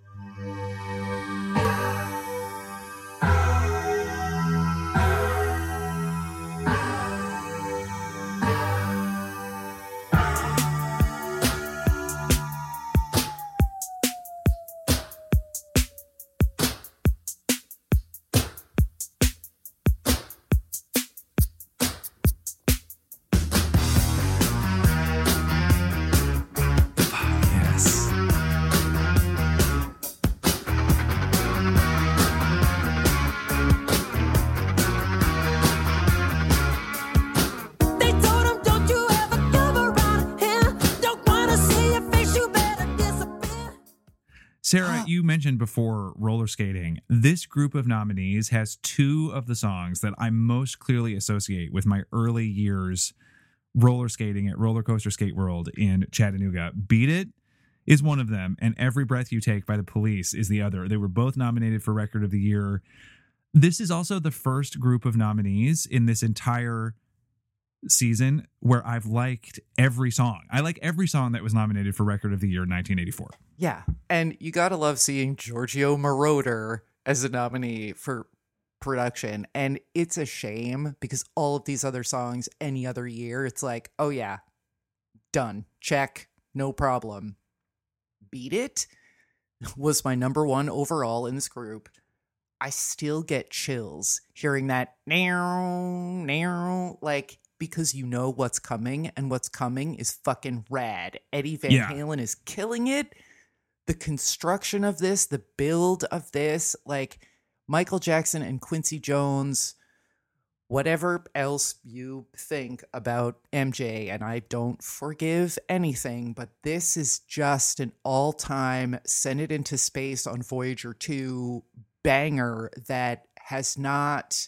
They told him, don't you ever come around here. Don't wanna see your face, you better disappear. Sarah, you mentioned before roller skating. This group of nominees has two of the songs that I most clearly associate with my early years roller skating at Roller Coaster Skate World in Chattanooga. Beat It is one of them, and Every Breath You Take by the Police is the other. They were both nominated for Record of the Year. This is also the first group of nominees in this entire season where I've liked every song. I like every song that was nominated for Record of the Year in nineteen eighty-four. Yeah. And you got to love seeing Giorgio Moroder as a nominee for production. And it's a shame because all of these other songs, any other year, it's like, oh yeah, done. Check. No problem. Beat It was my number one overall in this group. I still get chills hearing that now, now, like, because you know what's coming, and what's coming is fucking rad. Eddie Van Yeah. Halen is killing it. The construction of this, the build of this, like Michael Jackson and Quincy Jones, whatever else you think about M J, and I don't forgive anything, but this is just an all-time Send It Into Space on Voyager two banger that has not,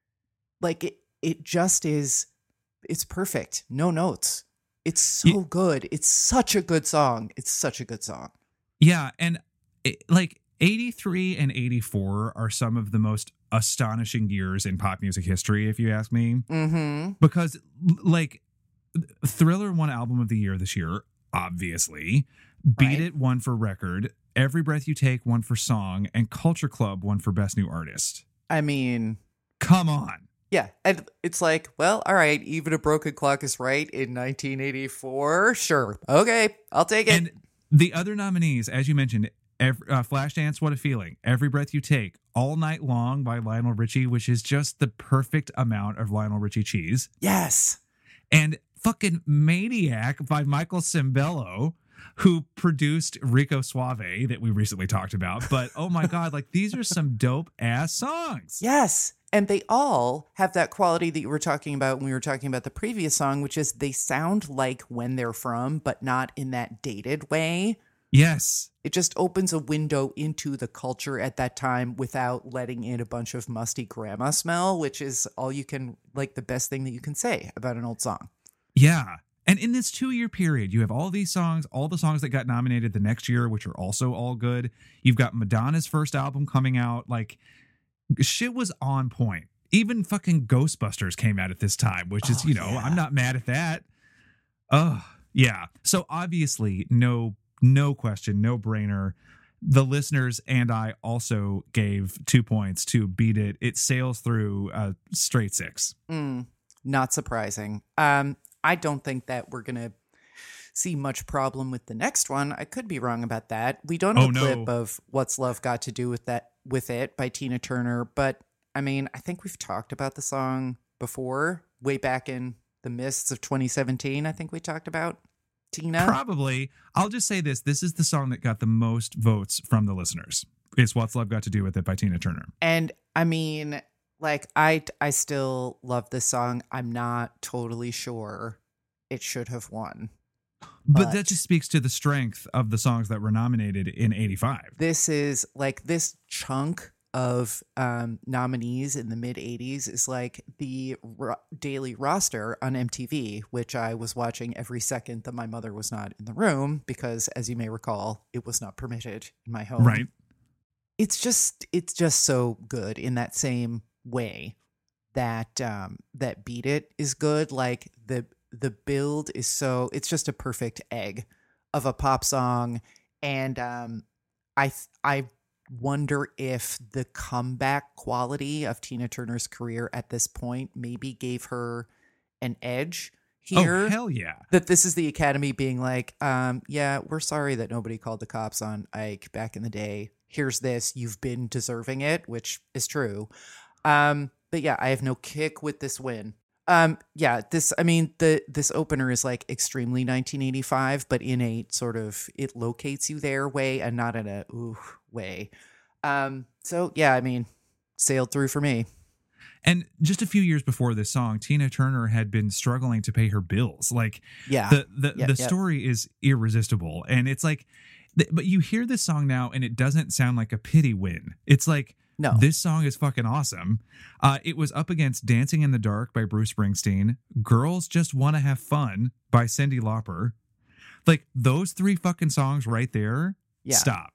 like, it, it just is, it's perfect. No notes. It's so Ye- good. It's such a good song. It's such a good song. Yeah, and it, like eighty-three and eighty-four are some of the most astonishing years in pop music history, if you ask me. Mm-hmm. Because, l- like, Thriller won Album of the Year this year, obviously. Beat Right. It won for Record. Every Breath You Take won for Song. And Culture Club won for Best New Artist. I mean, Come on. yeah. And it's like, well, all right, Even a Broken Clock is Right in nineteen eighty-four. Sure. Okay, I'll take it. And the other nominees, as you mentioned, every, uh, Flashdance, What a Feeling, Every Breath You Take, All Night Long by Lionel Richie, which is just the perfect amount of Lionel Richie cheese, Yes. and fucking Maniac by Michael Cimbello, who produced Rico Suave that we recently talked about. But oh my God, like these are some dope ass songs. Yes. And they all have that quality that you were talking about when we were talking about the previous song, which is they sound like when they're from, but not in that dated way. Yes. It just opens a window into the culture at that time without letting in a bunch of musty grandma smell, which is all you can, like, the best thing that you can say about an old song. Yeah. And in this two-year period, you have all these songs, all the songs that got nominated the next year, which are also all good. You've got Madonna's first album coming out. Like, shit was on point. Even fucking Ghostbusters came out at this time, which is, Oh, you know, yeah. I'm not mad at that. Oh, yeah. So obviously, no, no question, no brainer. The listeners and I also gave two points to Beat It. It sails through a straight six. Mm, not surprising. Um, I don't think that we're going to see much problem with the next one. I could be wrong about that. We don't have Oh, a no. clip of What's Love Got to Do with that with it by Tina Turner, but I mean, I think we've talked about the song before, way back in the mists of twenty seventeen. I think we talked about Tina. Probably. I'll just say this. This is the song that got the most votes from the listeners. It's What's Love Got to Do with It by Tina Turner. And I mean, like, I I still love this song. I'm not totally sure it should have won. But, But- that just speaks to the strength of the songs that were nominated in eighty-five. This is like this chunk of um, nominees in the mid eighties is like the ro- daily roster on M T V, which I was watching every second that my mother was not in the room because, as you may recall, it was not permitted in my home. Right. It's just it's just so good in that same way that um, that Beat It is good. Like the the build is so it's just a perfect egg of a pop song, and um, I th- I wonder if the comeback quality of Tina Turner's career at this point maybe gave her an edge here. Oh, hell yeah. That this is the Academy being like, um, yeah, we're sorry that nobody called the cops on Ike back in the day. Here's this. You've been deserving it, which is true. Um, but yeah, I have no kick with this win. Um, yeah, this, I mean, the, this opener is like extremely nineteen eighty-five, but in a sort of, it locates you there way and not in a ooh way. Um, so yeah, I mean, sailed through for me. And just a few years before this song, Tina Turner had been struggling to pay her bills. Like, yeah, the the, yep, the yep. story is irresistible, and it's like, but you hear this song now, and it doesn't sound like a pity win. It's like, no, this song is fucking awesome. Uh, it was up against "Dancing in the Dark" by Bruce Springsteen, "Girls Just Want to Have Fun" by Cyndi Lauper. Like, those three fucking songs right there. Yeah. Stop.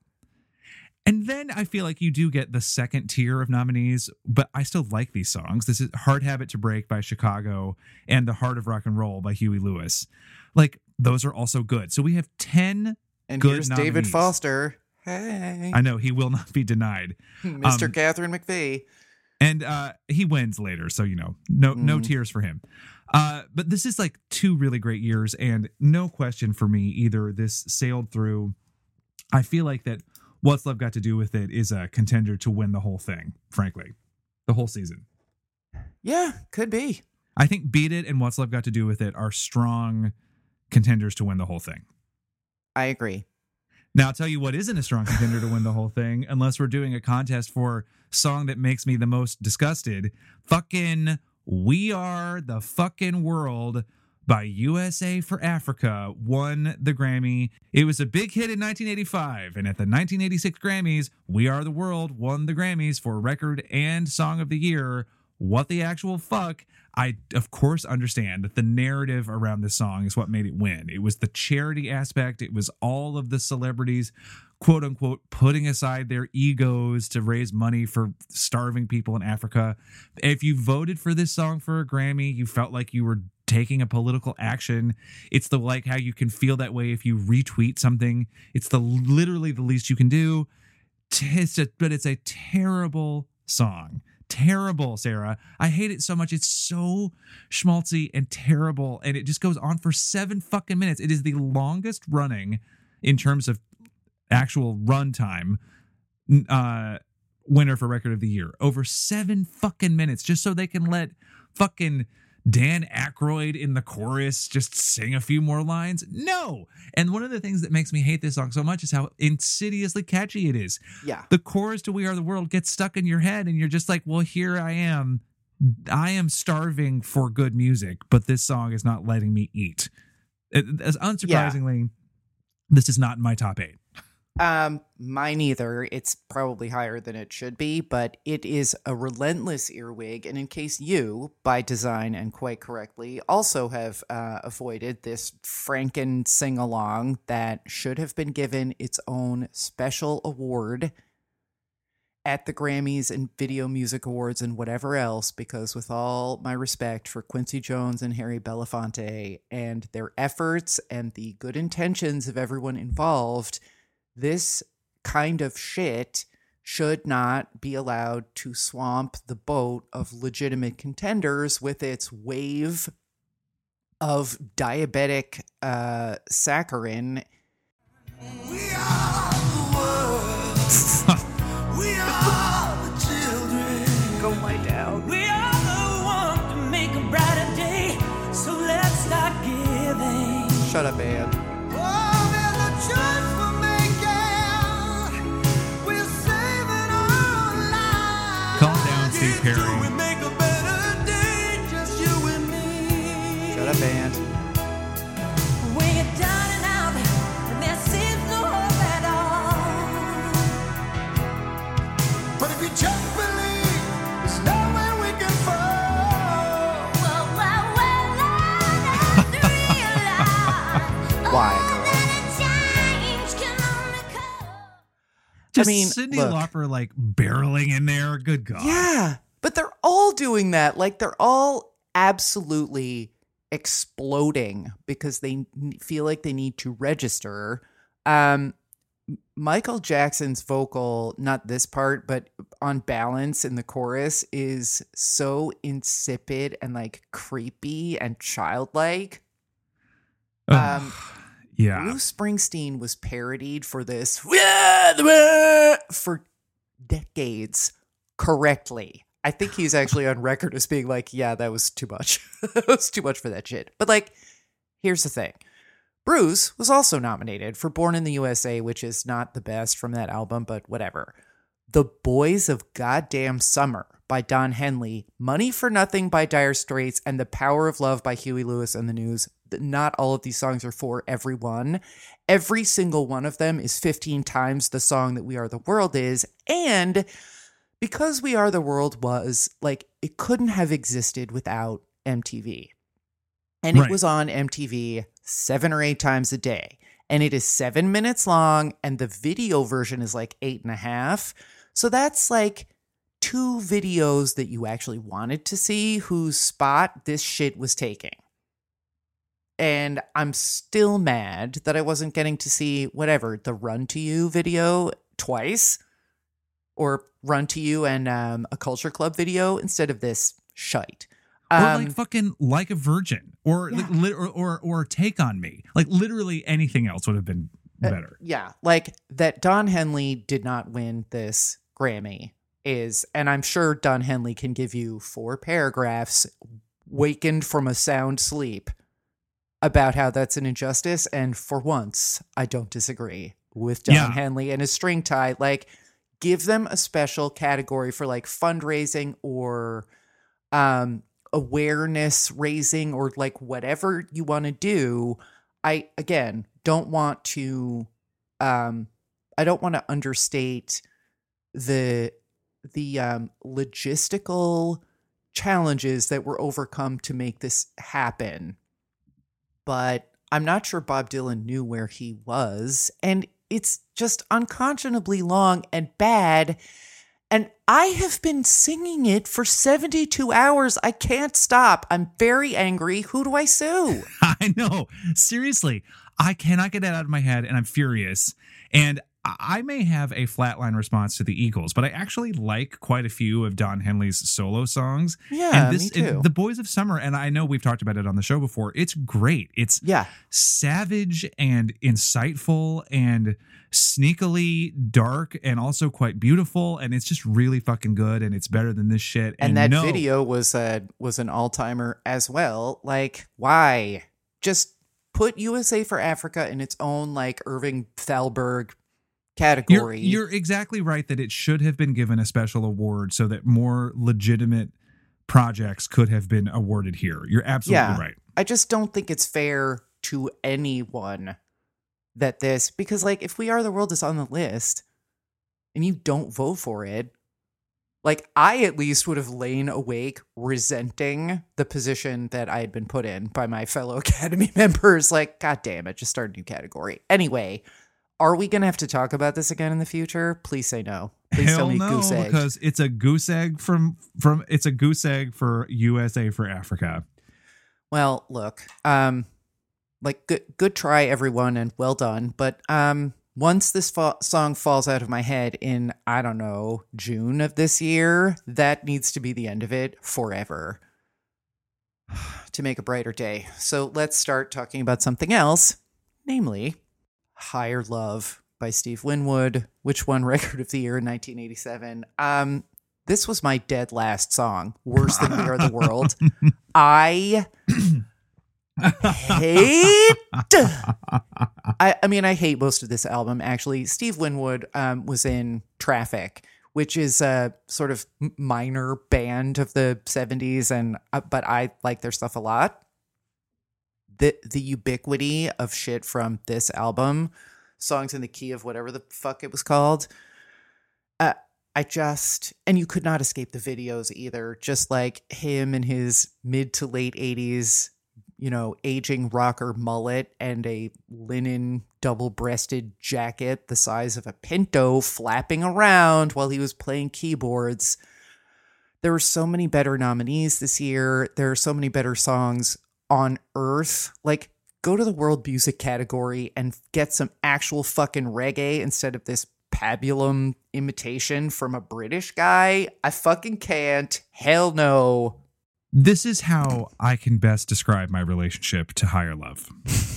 And then I feel like you do get the second tier of nominees, but I still like these songs. This is "Hard Habit to Break" by Chicago and "The Heart of Rock and Roll" by Huey Lewis. Like, those are also good. So we have ten and good here's nominees. David Foster. Hey, I know, he will not be denied. Mister Um, Catherine McPhee. And uh, he wins later, so, you know, no no Mm. tears for him. Uh, but this is like two really great years, and no question for me either. This sailed through. I feel like that What's Love Got to Do With It is a contender to win the whole thing, frankly, the whole season. Yeah, could be. I think Beat It and What's Love Got to Do With It are strong contenders to win the whole thing. I agree. Now, I'll tell you what isn't a strong contender to win the whole thing, unless we're doing a contest for song that makes me the most disgusted. Fucking We Are the Fucking World by U S A for Africa won the Grammy. It was a big hit in nineteen eighty-five, and at the nineteen eighty-six Grammys, We Are the World won the Grammys for Record and Song of the Year. What the actual fuck? I, of course, understand that the narrative around this song is what made it win. It was the charity aspect. It was all of the celebrities, quote unquote, putting aside their egos to raise money for starving people in Africa. If you voted for this song for a Grammy, you felt like you were taking a political action. It's the like how you can feel that way if you retweet something. It's the literally the least you can do. It's a, but it's a terrible song. Terrible, Sarah. I hate it so much. It's so schmaltzy and terrible, and it just goes on for seven fucking minutes. It is the longest running, in terms of actual runtime, uh, winner for Record of the Year. Over seven fucking minutes, just so they can let fucking Dan Aykroyd in the chorus just sing a few more lines. No. And one of the things that makes me hate this song so much is how insidiously catchy it is. Yeah. The chorus to We Are the World gets stuck in your head, and you're just like, well, here I am. I am starving for good music, but this song is not letting me eat. It, as unsurprisingly, yeah. This is not in my top eight. Um, mine either. It's probably higher than it should be, but it is a relentless earwig. And in case you, by design and quite correctly, also have uh, avoided this Franken sing-along that should have been given its own special award at the Grammys and Video Music Awards and whatever else, because with all my respect for Quincy Jones and Harry Belafonte and their efforts and the good intentions of everyone involved, this kind of shit should not be allowed to swamp the boat of legitimate contenders with its wave of diabetic uh, saccharin. We are the world. We are the children. Go lie down. We are the one to make a brighter day, so let's start giving. Shut up, Ann. Oh, there's a choice we're making. We're saving our lives. Calm down, Steve Perry. Till we make a better day, just you and me. Shut up, Ann. When you're down and out, and there seems no hope at all. But if you just believe, there's nowhere we can fall. Well, well, well, I have to realize Why, all girl? that a change can only come. Just I mean, Cyndi look. Lauper like barreling in there. Good God. Yeah, but they're all doing that. Like, they're all absolutely exploding because they n- feel like they need to register. Um, Michael Jackson's vocal, not this part, but on balance in the chorus, is so insipid and like creepy and childlike. Um, yeah. Bruce Springsteen was parodied for this for decades correctly. I think he's actually on record as being like, yeah, that was too much. That was too much for that shit. But like, here's the thing. Bruce was also nominated for Born in the U S A, which is not the best from that album, but whatever. The Boys of Goddamn Summer by Don Henley, Money for Nothing by Dire Straits, and The Power of Love by Huey Lewis and the News. Not all of these songs are for everyone. Every single one of them is fifteen times the song that We Are the World is. And because We Are the World was, like, it couldn't have existed without M T V. And Right. it was on M T V seven or eight times a day. And it is seven minutes long, and the video version is like eight and a half. So that's like two videos that you actually wanted to see whose spot this shit was taking. And I'm still mad that I wasn't getting to see whatever, the Run to You video twice, or Run to You and um, a Culture Club video instead of this shite. Or Um, like fucking Like a Virgin, or, Yeah. like, lit- or or or Take on Me. Like literally anything else would have been better. Yeah, like that Don Henley did not win this Grammy is, and I'm sure Don Henley can give you four paragraphs wakened from a sound sleep about how that's an injustice. And for once, I don't disagree with Don Yeah. Henley and his string tie. Like, give them a special category for like fundraising or um, awareness raising or like whatever you want to do. I, again, don't want to, um, I don't want to understate the, the um, logistical challenges that were overcome to make this happen. But I'm not sure Bob Dylan knew where he was. And it's just unconscionably long and bad. And I have been singing it for seventy-two hours. I can't stop. I'm very angry. Who do I sue? I know. Seriously, I cannot get that out of my head, and I'm furious. And I may have a flatline response to the Eagles, but I actually like quite a few of Don Henley's solo songs. Yeah, and this, me too. and The Boys of Summer, and I know we've talked about it on the show before. It's great. It's Yeah. savage and insightful and sneakily dark and also quite beautiful, and it's just really fucking good, and it's better than this shit. And that no, video was uh, was an all-timer as well. Like, why? Just put U S A for Africa in its own, like, Irving Thalberg You're, category. you're exactly right that it should have been given a special award so that more legitimate projects could have been awarded here. You're absolutely Yeah. right. I just don't think it's fair to anyone that this, because like if We Are the World is on the list and you don't vote for it, like I at least would have lain awake resenting the position that I had been put in by my fellow Academy members. Like, God damn it, just start a new category. Anyway, are we going to have to talk about this again in the future? Please say no. Please Hell tell me no, goose egg. because it's a goose egg from from it's a goose egg for U S A for Africa. Well, look, um, like good, good try, everyone, and well done. But um, once this fa- song falls out of my head in, I don't know, June of this year, that needs to be the end of it forever to make a brighter day. So let's start talking about something else, namely Higher Love by Steve Winwood, which won Record of the Year in nineteen eighty-seven. Um, this was my dead last song, worse than We Are the World. I hate I, I mean I hate most of this album actually. Steve Winwood um, was in Traffic, which is a sort of minor band of the seventies, and uh, but I like their stuff a lot. The the ubiquity of shit from this album, Songs in the Key of whatever the fuck it was called, uh, I just, and you could not escape the videos either. Just like him in his mid to late eighties, you know, aging rocker mullet and a linen double-breasted jacket the size of a Pinto flapping around while he was playing keyboards. There were so many better nominees this year. There are so many better songs on earth? Like, go to the world music category and get some actual fucking reggae instead of this pabulum imitation from a British guy. I fucking can't. Hell no. This is how I can best describe my relationship to Higher Love.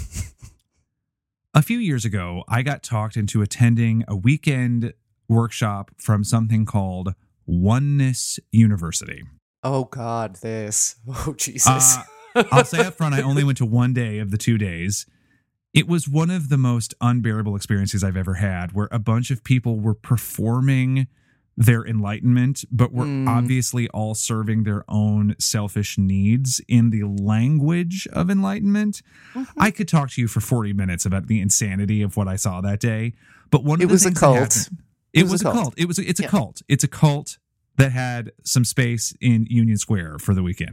A few years ago, I got talked into attending a weekend workshop from something called Oneness University. Oh, God, this. Oh, Jesus. Uh, I'll say up front, I only went to one day of the two days. It was one of the most unbearable experiences I've ever had, where a bunch of people were performing their enlightenment, but were Mm. obviously all serving their own selfish needs in the language of enlightenment. Mm-hmm. I could talk to you for forty minutes about the insanity of what I saw that day, but one of It the was a things that cult. happened- It, was, a cult. It was. A, it's a Yeah. cult. It's a cult that had some space in Union Square for the weekend.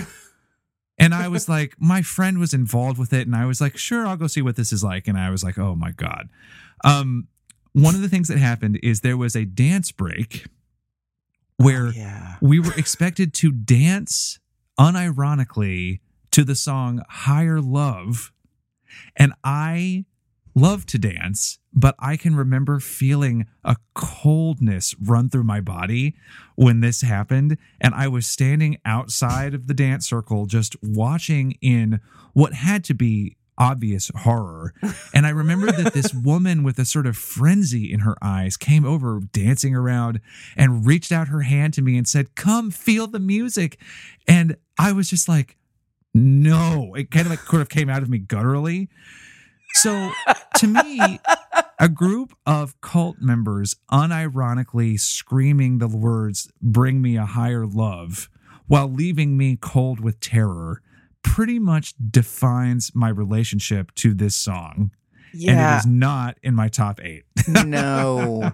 And I was like, my friend was involved with it, and I was like, sure, I'll go see what this is like. And I was like, oh my God. Um, one of the things that happened is there was a dance break where Oh, yeah. we were expected to dance unironically to the song Higher Love. And I love to dance, but I can remember feeling a coldness run through my body when this happened. And I was standing outside of the dance circle, just watching in what had to be obvious horror. And I remember that this woman with a sort of frenzy in her eyes came over dancing around and reached out her hand to me and said, come feel the music. And I was just like, no, it kind of like could have came out of me gutturally. So to me, a group of cult members unironically screaming the words, bring me a higher love, while leaving me cold with terror, pretty much defines my relationship to this song. And it Yeah. is not in my top eight. No.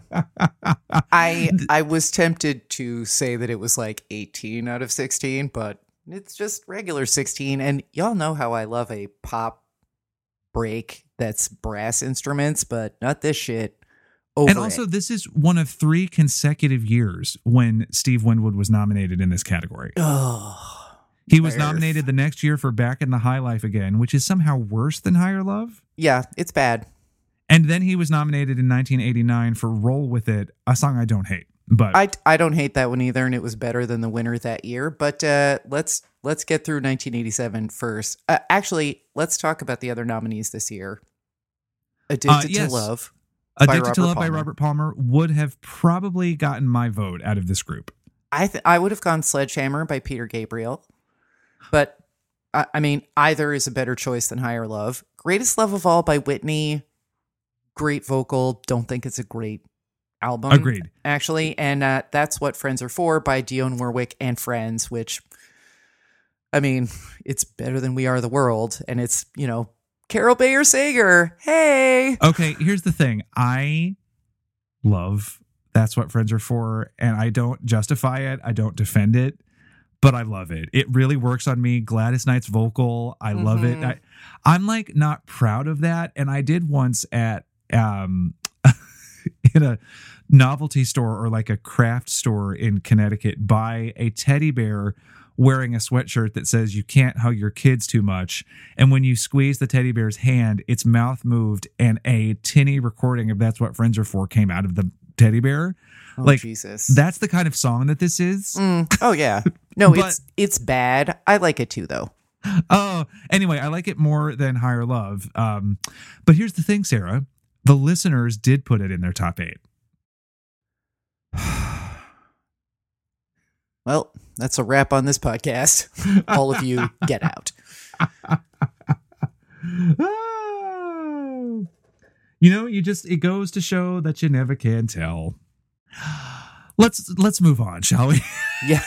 I I was tempted to say that it was like eighteen out of sixteen, but it's just regular sixteen. And y'all know how I love a pop break that's brass instruments, but not this shit. Over And also, it. this is one of three consecutive years when Steve Winwood was nominated in this category. Oh, He was Barf. nominated the next year for Back in the High Life Again, which is somehow worse than Higher Love. yeah, it's bad. And then he was nominated in nineteen eighty-nine for Roll With It, a song I don't hate. But I, I don't hate that one either, and it was better than the winner that year. But uh, let's let's get through nineteen eighty-seven first. Uh, actually, let's talk about the other nominees this year. Addicted yes. to Love. by Addicted to Robert Love by Palmer. Robert Palmer would have probably gotten my vote out of this group. I th- I would have gone Sledgehammer by Peter Gabriel, but I, I mean either is a better choice than Higher Love. Greatest Love of All by Whitney. Great vocal. Don't think it's a great album. Agreed. Actually, and uh, That's What Friends Are For by Dionne Warwick and Friends, which, I mean, it's better than We Are the World, and it's, you know, Carol Bayer Sager. Hey. Okay, here's the thing. I love That's What Friends Are For, and I don't justify it. I don't defend it, but I love it. It really works on me. Gladys Knight's vocal, I love it. Mhm. I, I'm like not proud of that, and I did once at um in a novelty store or like a craft store in Connecticut buy a teddy bear wearing a sweatshirt that says you can't hug your kids too much. And when you squeeze the teddy bear's hand, its mouth moved and a tinny recording of That's What Friends Are For came out of the teddy bear. Oh, Like, Jesus. That's the kind of song that this is. Mm, oh, yeah. No, But- it's it's bad. I like it too, though. Oh, anyway, I like it more than Higher Love. Um, but here's the thing, Sarah. The listeners did put it in their top eight. Well, that's a wrap on this podcast. All of you, get out. You know, you just it goes to show that you never can tell. Let's let's move on, shall we? Yeah.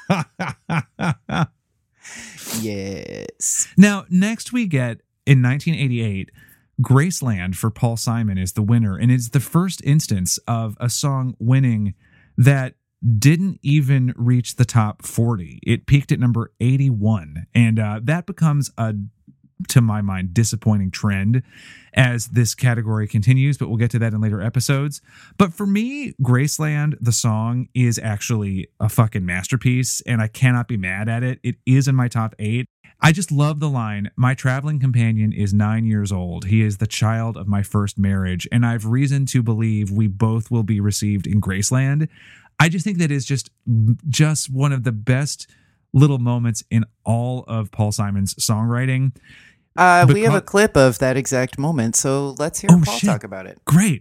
Yes. Now, next we get in nineteen eighty-eight, Graceland for Paul Simon is the winner, and it's the first instance of a song winning that didn't even reach the top forty. It peaked at number eighty-one, and uh, that becomes a, to my mind, disappointing trend as this category continues, but we'll get to that in later episodes. But for me, Graceland, the song, is actually a fucking masterpiece, and I cannot be mad at it. It is in my top eight, I just love the line, my traveling companion is nine years old. He is the child of my first marriage, and I've reason to believe we both will be received in Graceland. I just think that is just, just one of the best little moments in all of Paul Simon's songwriting. Uh, we have a Because- clip of that exact moment, so let's hear Oh, Paul shit. talk about it. Great.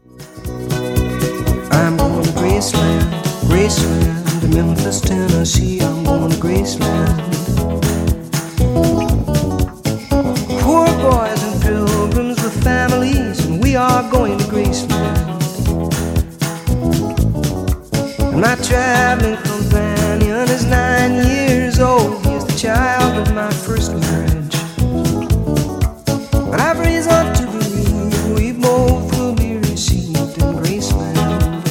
I'm going to Graceland, Graceland, to Memphis, Tennessee. I'm going to Graceland. Poor boys and pilgrims with families, and we are going to Graceland. And my traveling companion is nine years old. He is the child of my first marriage. But I've reason to believe we both will be received in Graceland.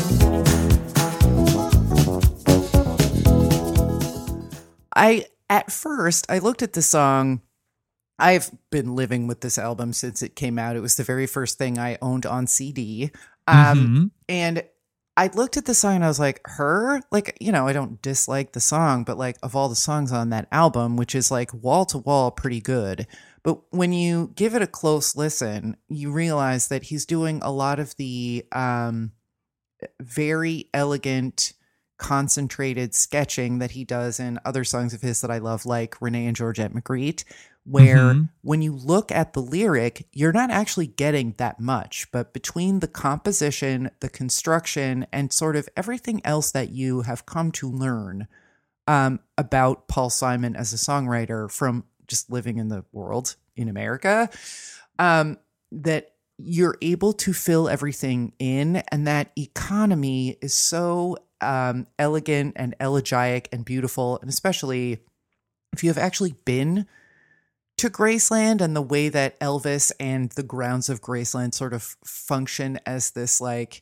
I at first I looked at the song. I've been living with this album since it came out. It was the very first thing I owned on C D. Um, Mhm. and I looked at the song and I was like, her? Like, you know, I don't dislike the song, but like of all the songs on that album, which is like wall to wall pretty good. But when you give it a close listen, you realize that he's doing a lot of the um, very elegant, concentrated sketching that he does in other songs of his that I love, like Renee and Georgette Magritte, where Mhm. when you look at the lyric, you're not actually getting that much. But between the composition, the construction, and sort of everything else that you have come to learn um, about Paul Simon as a songwriter from just living in the world in America, um, that you're able to fill everything in. And that economy is so um, elegant and elegiac and beautiful. And especially if you have actually been to Graceland and the way that Elvis and the grounds of Graceland sort of function as this like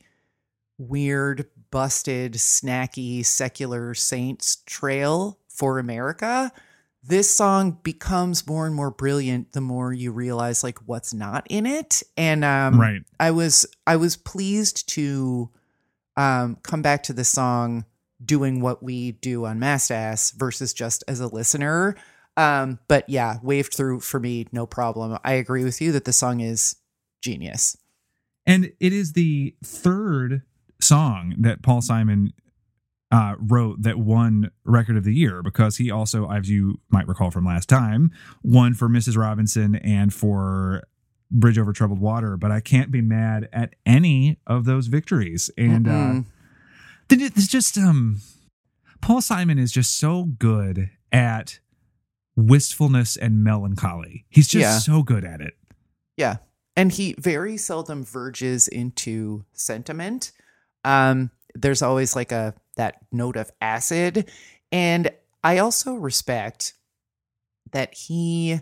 weird, busted, snacky, secular saints trail for America, this song becomes more and more brilliant the more you realize like what's not in it. And um, Right. I was I was pleased to um, come back to the song doing what we do on Mastass versus just as a listener. Um, but yeah, waved through for me, no problem. I agree with you that the song is genius. And it is the third song that Paul Simon uh, wrote that won Record of the Year, because he also, as you might recall from last time, won for Missus Robinson and for Bridge Over Troubled Water. But I can't be mad at any of those victories. And uh, it's just, um, Paul Simon is just so good at wistfulness and melancholy. He's just Yeah. so good at it. Yeah. And he very seldom verges into sentiment. Um, there's always like a that note of acid. And I also respect that he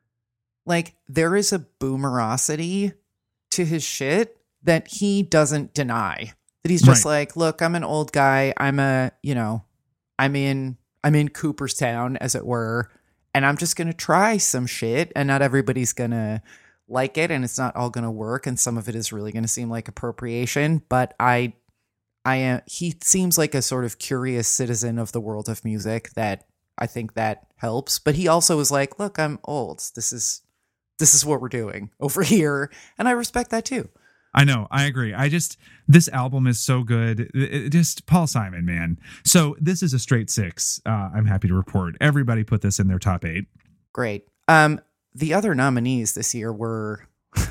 like there is a boomerosity to his shit that he doesn't deny. That he's just Right. like, look, I'm an old guy. I'm a, you know, I'm in I'm in Cooperstown, as it were, and I'm just gonna try some shit, and not everybody's gonna like it, and it's not all gonna work, and some of it is really gonna seem like appropriation. But I, I am. He seems like a sort of curious citizen of the world of music that I think that helps. But he also is like, look, I'm old. This is this is what we're doing over here, and I respect that too. I know. I agree. I just, this album is so good. It, it just Paul Simon, man. So this is a straight six. Uh, I'm happy to report. Everybody put this in their top eight. Great. Um, the other nominees this year were,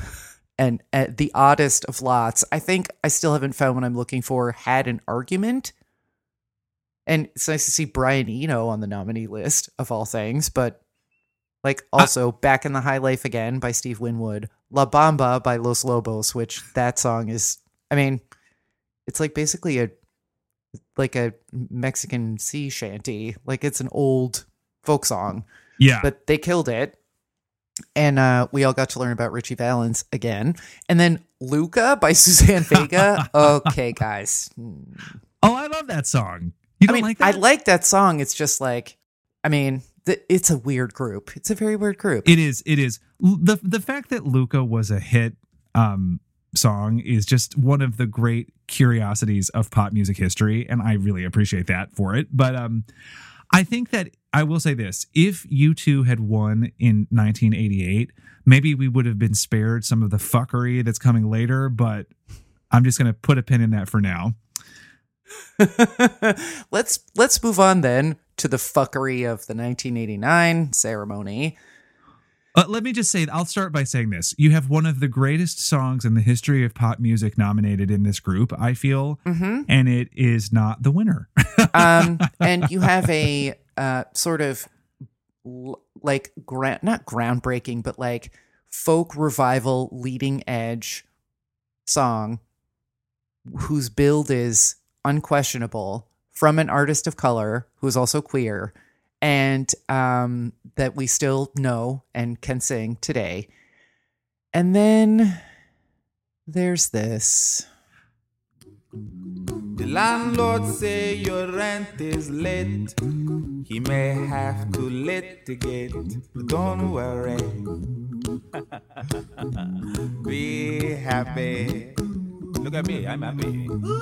and uh, the oddest of lots. I think I still haven't found what I'm looking for. Had an Argument. And it's nice to see Brian Eno on the nominee list of all things, but like also Back in the High Life Again by Steve Winwood, La Bamba by Los Lobos, which that song is, I mean, it's like basically a, like a Mexican sea shanty. Like it's an old folk song, Yeah. but they killed it. And uh, we all got to learn about Richie Valens again. And then Luca by Suzanne Vega. Okay, guys. oh, I love that song. You don't I mean, like that? I like that song. It's just like, I mean, th- it's a weird group. It's a very weird group. It is. It is. L- The the fact that Luca was a hit um, song is just one of the great curiosities of pop music history, and I really appreciate that for it. But um, I think that I will say this. If U two had won in nineteen eighty-eight, maybe we would have been spared some of the fuckery that's coming later, but I'm just going to put a pin in that for now. let's let's move on then to the fuckery of the nineteen eighty-nine ceremony. Uh, let me just say, I'll start by saying this. You have one of the greatest songs in the history of pop music nominated in this group, I feel, Mm-hmm. and it is not the winner. um, and you have a uh, sort of l- like gra- not groundbreaking, but like folk revival leading edge song whose build is unquestionable from an artist of color who is also queer, and um, that we still know and can sing today. And then there's this. The landlord say your rent is late. He may have to litigate. Don't worry. Be happy. Look at me, I'm happy.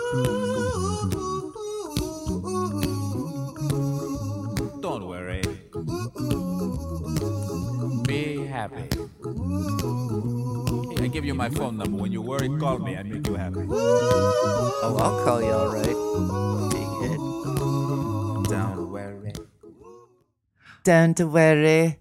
Don't worry. Be happy. I give you my phone number. When you worry, call me. I make you happy. Oh, I'll call you all right. Big hit. Don't worry. Don't worry.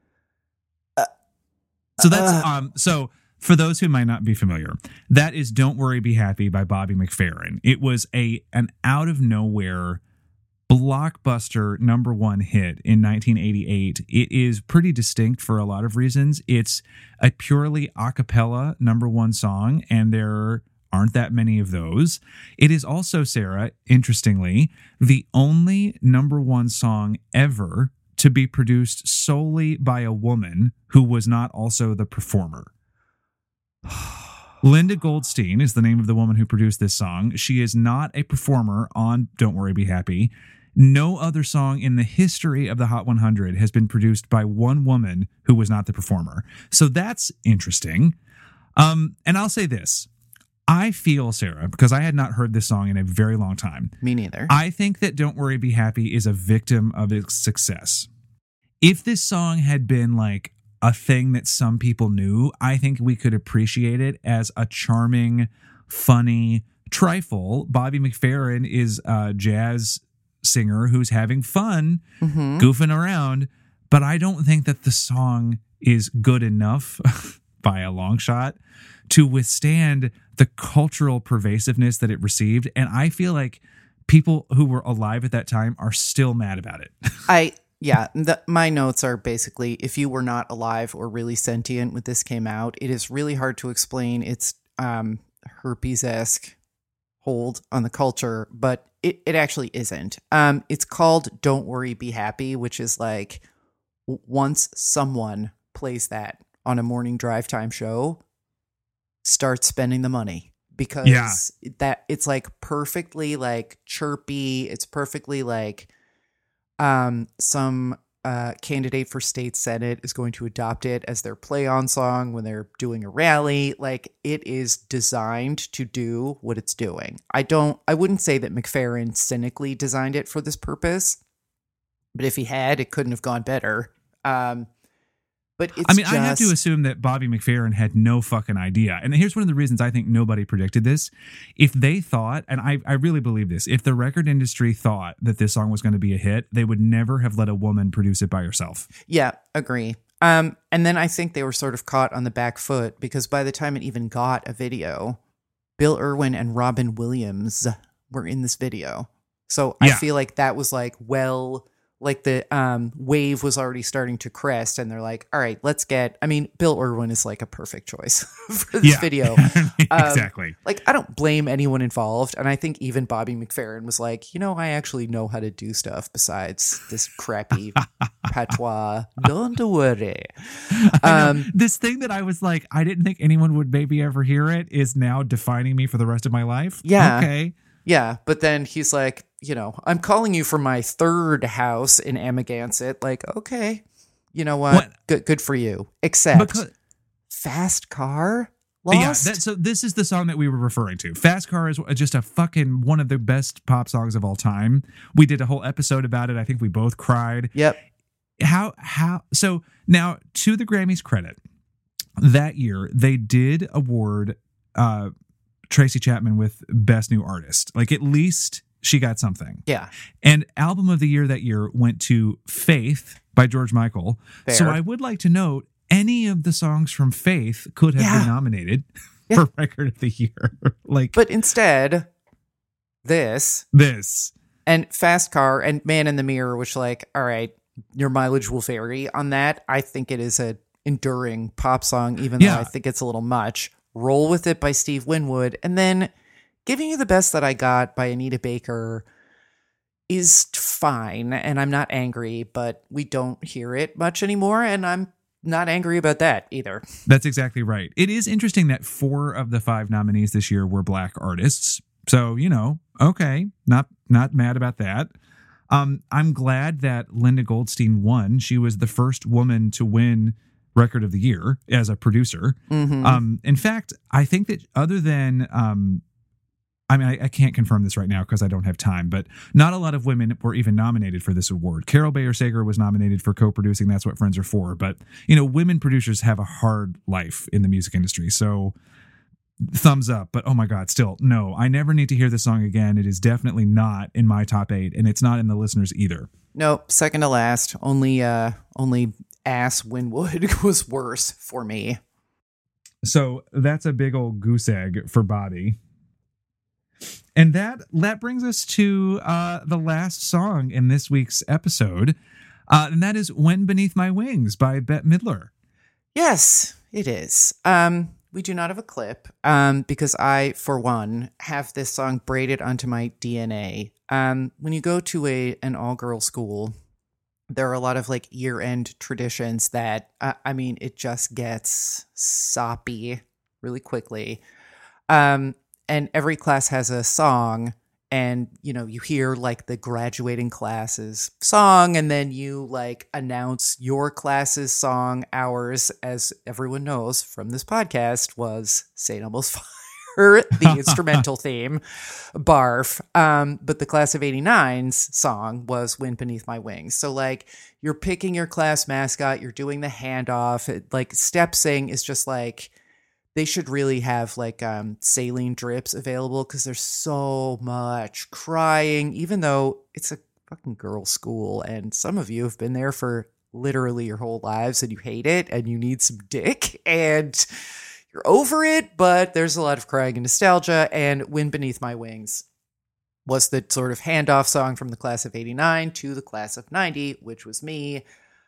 So that's um so for those who might not be familiar, that is Don't Worry Be Happy by Bobby McFerrin. It was a an out of nowhere blockbuster number one hit in nineteen eighty-eight. It is pretty distinct for a lot of reasons. It's a purely a cappella number one song, and there aren't that many of those. It is also, Sarah, interestingly, the only number one song ever to be produced solely by a woman who was not also the performer. Linda Goldstein is the name of the woman who produced this song. She is not a performer on Don't Worry Be Happy. No other song in the history of the Hot one hundred has been produced by one woman who was not the performer. So that's interesting. Um, and I'll say this. I feel, Sarah, because I had not heard this song in a very long time. Me neither. I think that Don't Worry Be Happy is a victim of its success. If this song had been like a thing that some people knew, I think we could appreciate it as a charming, funny trifle. Bobby McFerrin is a jazz singer who's having fun, Mm-hmm. goofing around, but I don't think that the song is good enough by a long shot to withstand the cultural pervasiveness that it received. And I feel like people who were alive at that time are still mad about it. I yeah, the, my notes are basically, if you were not alive or really sentient when this came out, it is really hard to explain its um, herpes-esque hold on the culture, but it, it actually isn't. Um, it's called Don't Worry, Be Happy, which is like w- once someone plays that on a morning drive time show, start spending the money. Because Yeah. that it's like perfectly like chirpy. It's perfectly like um, some uh, candidate for state senate is going to adopt it as their play on song when they're doing a rally. Like, it is designed to do what it's doing. I don't, I wouldn't say that McFerrin cynically designed it for this purpose, but if he had, it couldn't have gone better. Um, But it's I mean, just, I have to assume that Bobby McFerrin had no fucking idea. And here's one of the reasons I think nobody predicted this. If they thought, and I, I really believe this, if the record industry thought that this song was going to be a hit, they would never have let a woman produce it by herself. Yeah, agree. Um, and then I think they were sort of caught on the back foot because by the time it even got a video, Bill Irwin and Robin Williams were in this video. So I Yeah. feel like that was like, well, like the um, wave was already starting to crest, and they're like, all right, let's get, I mean, Bill Irwin is like a perfect choice for this Yeah. video. Exactly. Um, like, I don't blame anyone involved. And I think even Bobby McFerrin was like, you know, I actually know how to do stuff besides this crappy patois. Don't worry. Um, This thing that I was like, I didn't think anyone would maybe ever hear it is now defining me for the rest of my life. Yeah. Okay. yeah. But then he's like, you know, I'm calling you from my third house in Amagansett. Like, okay, you know what? What? Good, good for you. Except Because- fast car. Lost? Yeah, that, so this is the song that we were referring to. Fast Car is just a fucking one of the best pop songs of all time. We did a whole episode about it. I think we both cried. Yep. How, how, so now to the Grammys' credit, that year they did award uh, Tracy Chapman with Best New Artist. Like at least she got something. Yeah. And Album of the Year that year went to Faith by George Michael. Fair. So I would like to note any of the songs from Faith could have Yeah. been nominated Yeah. for Record of the Year. Like But instead, this this. and Fast Car and Man in the Mirror, which like, all right, your mileage will vary on that. I think it is a enduring pop song, even Yeah. though I think it's a little much. Roll With It by Steve Winwood, and then Giving You the Best That I Got by Anita Baker is fine, and I'm not angry, but we don't hear it much anymore, and I'm not angry about that either. That's exactly right. It is interesting that four of the five nominees this year were Black artists. So, you know, okay, not not mad about that. Um, I'm glad that Linda Goldstein won. She was the first woman to win Record of the Year as a producer. Mm-hmm. Um, in fact, I think that other than, um, I mean, I, I can't confirm this right now because I don't have time, but not a lot of women were even nominated for this award. Carol Bayer Sager was nominated for co-producing That's What Friends Are For. But, you know, women producers have a hard life in the music industry. So thumbs up. But, oh, my God, still, no, I never need to hear this song again. It is definitely not in my top eight, and it's not in the listeners either. Nope, second to last. Only, uh, only Ass Winwood was worse for me. So that's a big old goose egg for Bobby. And that that brings us to uh, the last song in this week's episode, uh, and that is "When Beneath My Wings" by Bette Midler. Yes, it is. Um, we do not have a clip um, because I, for one, have this song braided onto my D N A. Um, when you go to a an all-girl school, there are a lot of like year-end traditions that, uh, I mean, it just gets soppy really quickly. Um, and every class has a song, and, you know, you hear like the graduating class's song, and then you like announce your class's song. Ours, as everyone knows from this podcast, was Saint Elmo's Fire, the instrumental theme, barf. Um, but the class of eighty-nine's song was Wind Beneath My Wings. So like you're picking your class mascot, you're doing the handoff. It, like step sing is just like, they should really have like um, saline drips available because there's so much crying, even though it's a fucking girls' school. And some of you have been there for literally your whole lives and you hate it and you need some dick and you're over it. But there's a lot of crying and nostalgia. And Wind Beneath My Wings was the sort of handoff song from the class of eighty-nine to the class of ninety, which was me.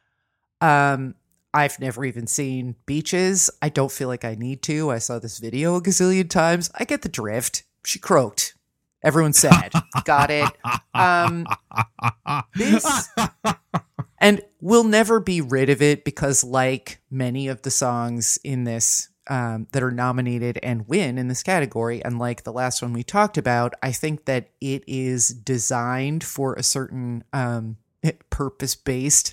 Um, I've never even seen Beaches. I don't feel like I need to. I saw this video a gazillion times. I get the drift. She croaked. Everyone said, got it. Um, this, and we'll never be rid of it because like many of the songs in this um, that are nominated and win in this category, and like the last one we talked about, I think that it is designed for a certain um, purpose-based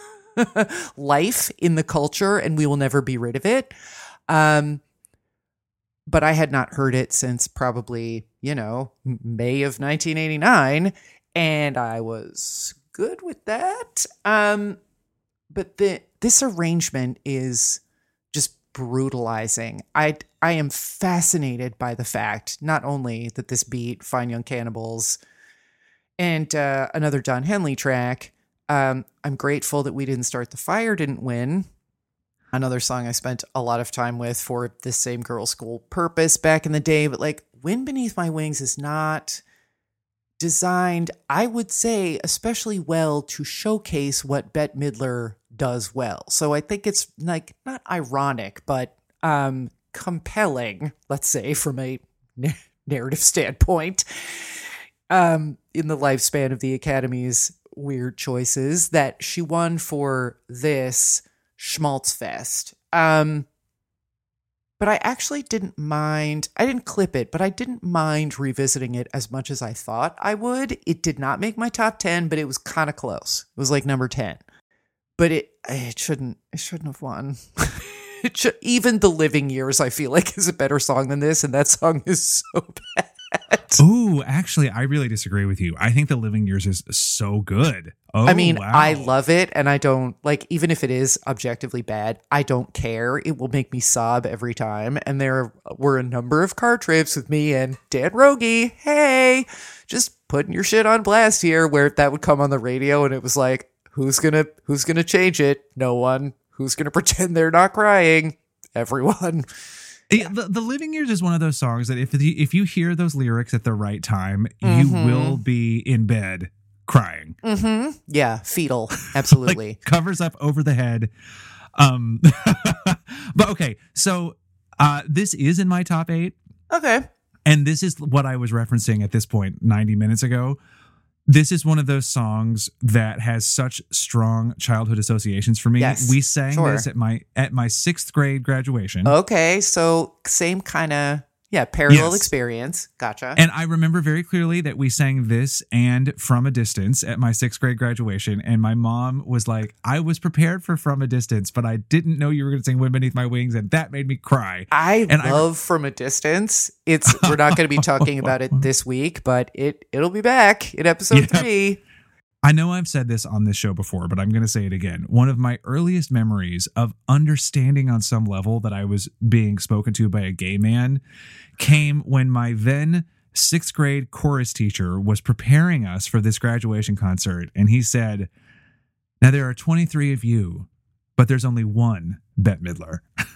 life in the culture, and we will never be rid of it. Um, but I had not heard it since probably, you know, May of nineteen eighty-nine, and I was good with that. Um, but the this arrangement is just brutalizing. I I am fascinated by the fact not only that this beat Fine Young Cannibals and uh, another Don Henley track. Um, I'm grateful that We Didn't Start the Fire didn't win. Another song I spent a lot of time with for this same girls' school purpose back in the day. But like Wind Beneath My Wings is not designed, I would say, especially well to showcase what Bette Midler does well. So I think it's like not ironic, but um, compelling, let's say, from a n- narrative standpoint, um, in the lifespan of the Academy's weird choices, that she won for this Schmaltz Fest. Um, but I actually didn't mind, I didn't clip it, but I didn't mind revisiting it as much as I thought I would. It did not make my top ten, but it was kind of close. It was like number ten. But it it shouldn't it shouldn't have won. Even The Living Years, I feel like, is a better song than this, and that song is so bad. Ooh, actually, I really disagree with you. I think The Living Years is so good. Oh, I mean, wow. I love it, and I don't, like, even if it is objectively bad, I don't care. It will make me sob every time. And there were a number of car trips with me and Dan Rogie, hey, just putting your shit on blast here, where that would come on the radio, and it was like, who's gonna, who's gonna change it? No one. Who's gonna pretend they're not crying? Everyone. Yeah. The, the Living Years is one of those songs that if the, if you hear those lyrics at the right time, Mm-hmm. you will be in bed crying. Mm-hmm. Yeah, fetal. Absolutely. Like, covers up over the head. Um, but okay, so uh, this is in my top eight, Okay. and this is what I was referencing at this point ninety minutes ago. This is one of those songs that has such strong childhood associations for me. Yes, we sang sure. this at my at my sixth grade graduation. Okay, so same kind of, yeah, parallel Yes. experience. Gotcha. And I remember very clearly that we sang this and From a Distance at my sixth grade graduation. And my mom was like, I was prepared for From a Distance, but I didn't know you were going to sing Wind Beneath My Wings. And that made me cry. I and I- love From a Distance. It's we're not going to be talking about it this week, but it it'll be back in episode Yeah. three. I know I've said this on this show before, but I'm going to say it again. One of my earliest memories of understanding on some level that I was being spoken to by a gay man came when my then sixth grade chorus teacher was preparing us for this graduation concert. And he said, now there are twenty-three of you, but there's only one Bette Midler.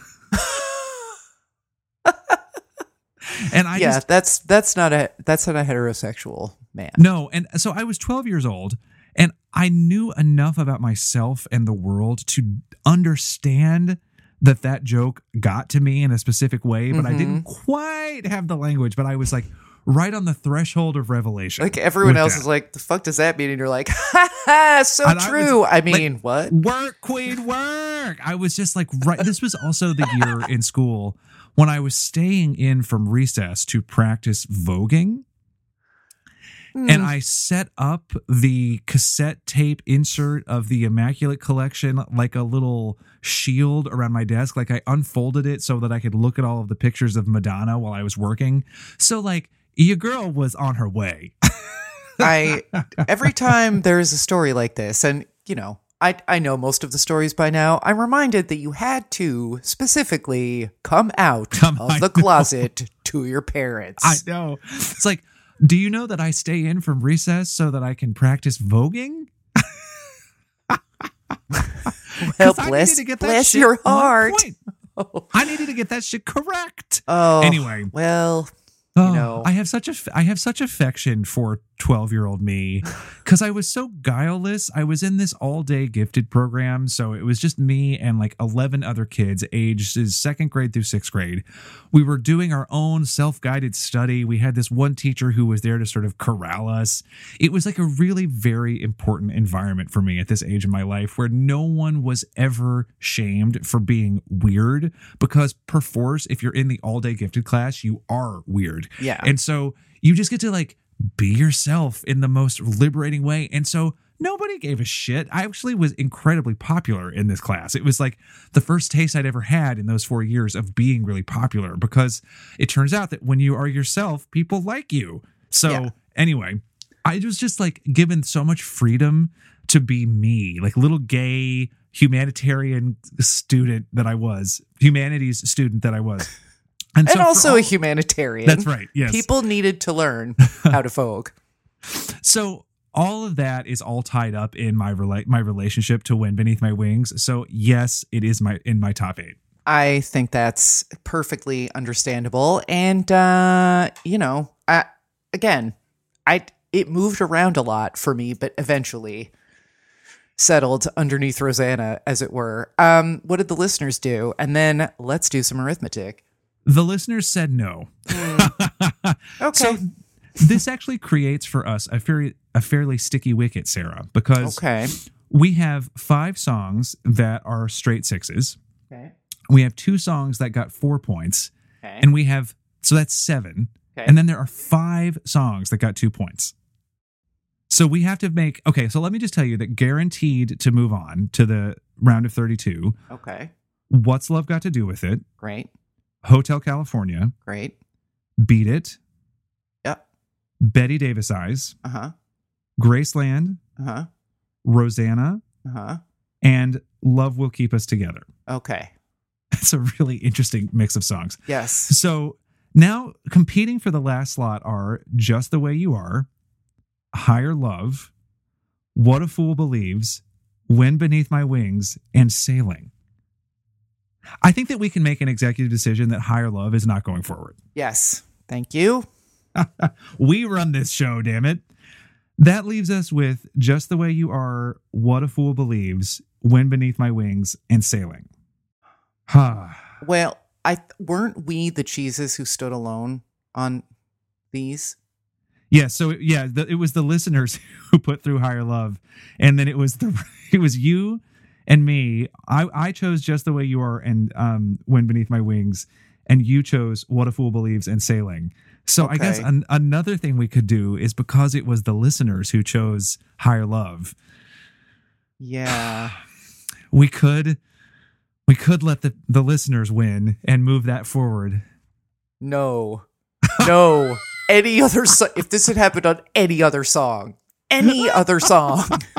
And I yeah, just, that's that's not a that's not a heterosexual man. no. And so I was twelve years old and I knew enough about myself and the world to understand that that joke got to me in a specific way, but I didn't quite have the language, but I was like right on the threshold of revelation. Like everyone with else that. is like, the fuck does that mean? And you're like, ha ha, so And I was true. I, like, mean, what? Work, queen, work. I was just like, right. This was also the year in school when I was staying in from recess to practice voguing. And I set up the cassette tape insert of the Immaculate Collection like a little shield around my desk. Like I unfolded it so that I could look at all of the pictures of Madonna while I was working. So like your girl was on her way. I every time there is a story like this, and you know, I I know most of the stories by now, I'm reminded that you had to specifically come out Come- of I the know. closet to your parents. I know. It's like, do you know that I stay in from recess so that I can practice voguing? Well, 'Cause I bless, needed to get that bless shit your on heart. point. I needed to get that shit correct. Oh, Anyway. well, Oh, know. I have such a I have such affection for twelve-year-old me because I was so guileless. I was in this all-day gifted program, so it was just me and like eleven other kids ages second grade through sixth grade. We were doing our own self-guided study. We had this one teacher who was there to sort of corral us. It was like a really very important environment for me at this age in my life where no one was ever shamed for being weird because perforce, if you're in the all-day gifted class, you are weird. Yeah. And so you just get to like be yourself in the most liberating way. And so nobody gave a shit. I actually was incredibly popular in this class. It was like the first taste I'd ever had in those four years of being really popular because it turns out that when you are yourself, people like you. So Yeah. anyway, I was just like given so much freedom to be me, like little gay humanitarian student that I was, humanities student that I was. and so for also all- a humanitarian. That's right. Yes. People needed to learn how to vogue. So all of that is all tied up in my rela- my relationship to Wind Beneath My Wings. So yes, it is my in my top eight. I think that's perfectly understandable. And, uh, you know, I, again, I it moved around a lot for me, but eventually settled underneath Rosanna, as it were. Um, what did the listeners do? And then let's do some arithmetic. The listeners said no. Okay. So this actually creates for us a fairly a fairly sticky wicket, Sarah, because okay. we have five songs that are straight sixes. Okay. We have two songs that got four points, Okay. and we have so that's seven. Okay. And then there are five songs that got two points. So we have to make okay. So let me just tell you that guaranteed to move on to the round of thirty-two. Okay. What's Love Got to Do with It? Great. Hotel California. Great. Beat It. Yep. Betty Davis Eyes. Uh-huh. Graceland. Uh-huh. Rosanna. Uh-huh. And Love Will Keep Us Together. Okay. It's a really interesting mix of songs. Yes. So now competing for the last slot are Just the Way You Are, Higher Love, What a Fool Believes, Wind Beneath My Wings, and Sailing. I think that we can make an executive decision that Higher Love is not going forward. Yes. Thank you. We run this show, damn it. That leaves us with Just the Way You Are, What a Fool Believes, Wind Beneath My Wings, and Sailing. Well, I weren't we the cheeses who stood alone on these? Yeah, so yeah, the, it was the listeners who put through Higher Love, and then it was the it was you and me. I I chose Just the Way You Are and um, Wind Beneath My Wings, and you chose What a Fool Believes and Sailing. So Okay. I guess an, another thing we could do is because it was the listeners who chose Higher Love, Yeah. we could we could let the, the listeners win and move that forward. No. No. Any other so- if this had happened on any other song, any other song.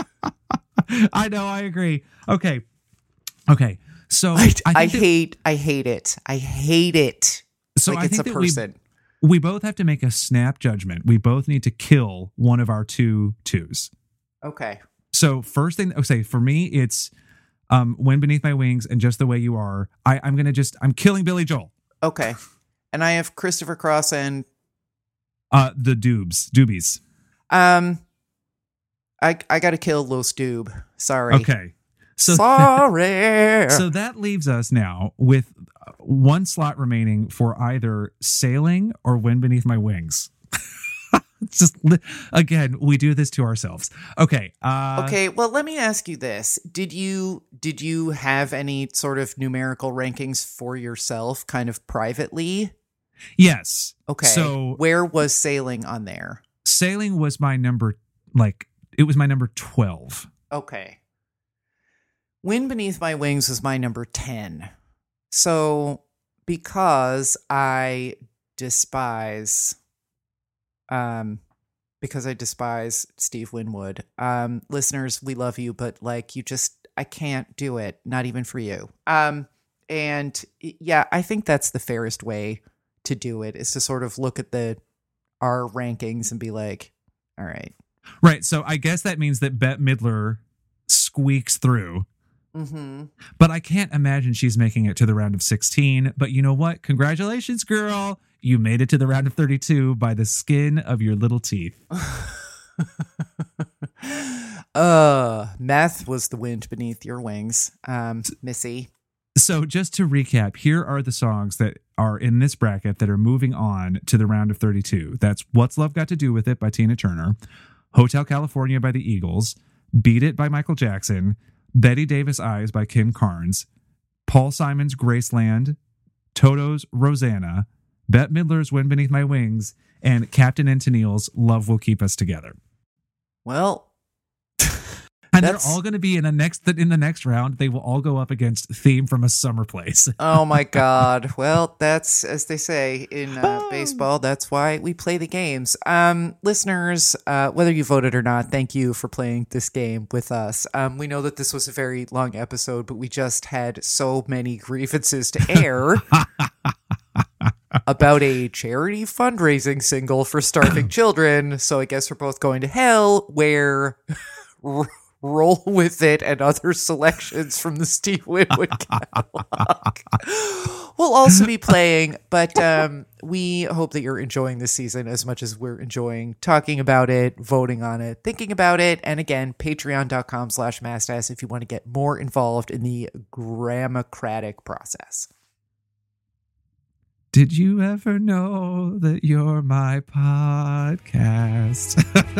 I know, I agree. Okay. Okay. So I, I, I think that- hate I hate it. I hate it. so like I it's think a that we- person. We both have to make a snap judgment. We both need to kill one of our two twos. Okay. So first thing, okay, for me, it's um, Wind Beneath My Wings and Just the Way You Are. I, I'm going to just, I'm killing Billy Joel. Okay. And I have Christopher Cross and Uh, the Doobs, Doobies. um I I got to kill Los Doob. Sorry. Okay. So, Sorry. so that leaves us now with one slot remaining for either Sailing or Wind Beneath My Wings. It's just, li- again, we do this to ourselves. Okay. Uh, Okay, well, let me ask you this. Did you did you have any sort of numerical rankings for yourself kind of privately? Yes. Okay. So where was Sailing on there? Sailing was my number, like, it was my number twelve. Okay. Wind Beneath My Wings was my number ten. So because I despise um because I despise Steve Winwood. Um listeners, we love you, but like you just I can't do it, not even for you. Um and yeah, I think that's the fairest way to do it, is to sort of look at the our rankings and be like, all right. Right. So I guess that means that Bette Midler squeaks through. Mm-hmm. But I can't imagine she's making it to the round of sixteen. But you know what? Congratulations, girl. You made it to the round of thirty-two by the skin of your little teeth. uh, Meth was the wind beneath your wings, um, Missy. So just to recap, here are the songs that are in this bracket that are moving on to the round of thirty-two. That's What's Love Got to Do with It by Tina Turner, Hotel California by the Eagles, Beat It by Michael Jackson, Betty Davis Eyes by Kim Carnes, Paul Simon's Graceland, Toto's Rosanna, Bette Midler's Wind Beneath My Wings, and Captain and Tennille's Love Will Keep Us Together. Well, and that's- they're all going to be in the next in the next round. They will all go up against Theme from a Summer Place. oh my God. Well, that's, as they say in uh, baseball, that's why we play the games. Um, listeners, uh, whether you voted or not, thank you for playing this game with us. Um, we know that this was a very long episode, but we just had so many grievances to air about a charity fundraising single for starving children. So I guess we're both going to hell, where r- Roll With It and other selections from the Steve Winwood catalog will also be playing. But um, we hope that you're enjoying this season as much as we're enjoying talking about it, voting on it, thinking about it. And again, patreon.com slash mastas if you want to get more involved in the Grammocratic process. Did you ever know that you're my podcast?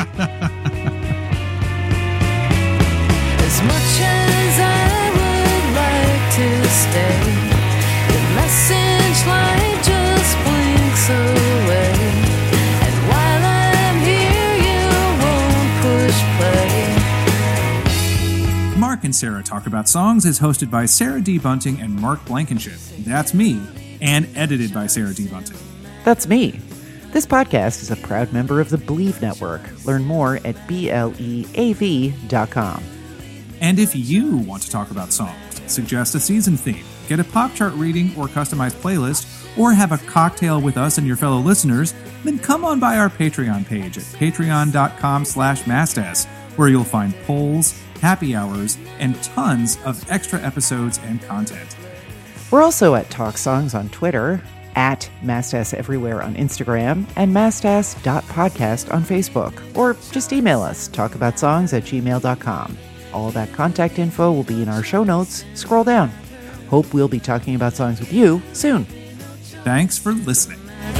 As much as I would like to stay, the message light just blinks away. And while I'm here, you won't push play. Mark and Sarah Talk About Songs is hosted by Sarah D. Bunting and Mark Blankenship. That's me, and edited by Sarah D. Bunting. That's me. This podcast is a proud member of the Believe Network. Learn more at B L E A V dot com. And if you want to talk about songs, suggest a season theme, get a pop chart reading or customized playlist, or have a cocktail with us and your fellow listeners, then come on by our Patreon page at patreon.com slash mastas, where you'll find polls, happy hours, and tons of extra episodes and content. We're also at Talk Songs on Twitter, at Mastas Everywhere on Instagram, and mastas dot podcast on Facebook. Or just email us, talkaboutsongs at gmail dot com. All that contact info will be in our show notes. Scroll down. Hope we'll be talking about songs with you soon. Thanks for listening.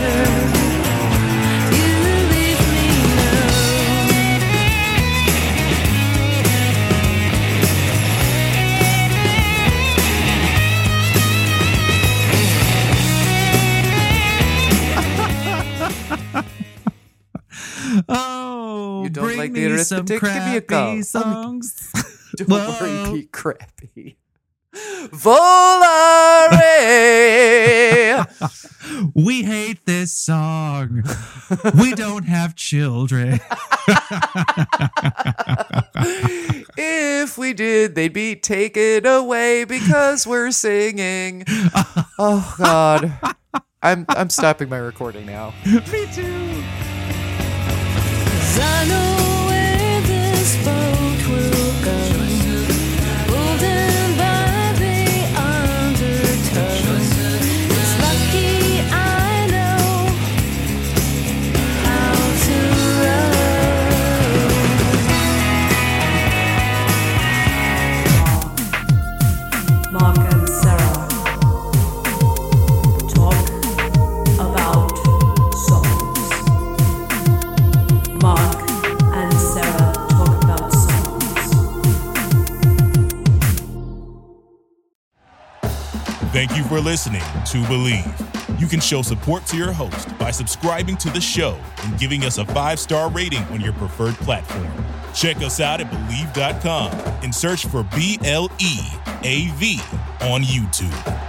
Oh, You don't bring like the me some arithmetic? Give me a crappy call. songs. Don't Whoa. worry, be crappy. Volare! We hate this song. We don't have children. If we did, they'd be taken away because we're singing. Oh God, I'm I'm stopping my recording now. Me too. I know where this boat will go, golden by the undertow. It's lucky I know how to row. Mark and Sarah talk about songs. Mark and Sarah talk about songs. Thank you for listening to Believe. You can show support to your host by subscribing to the show and giving us a five-star rating on your preferred platform. Check us out at Believe dot com and search for B L E A V on YouTube.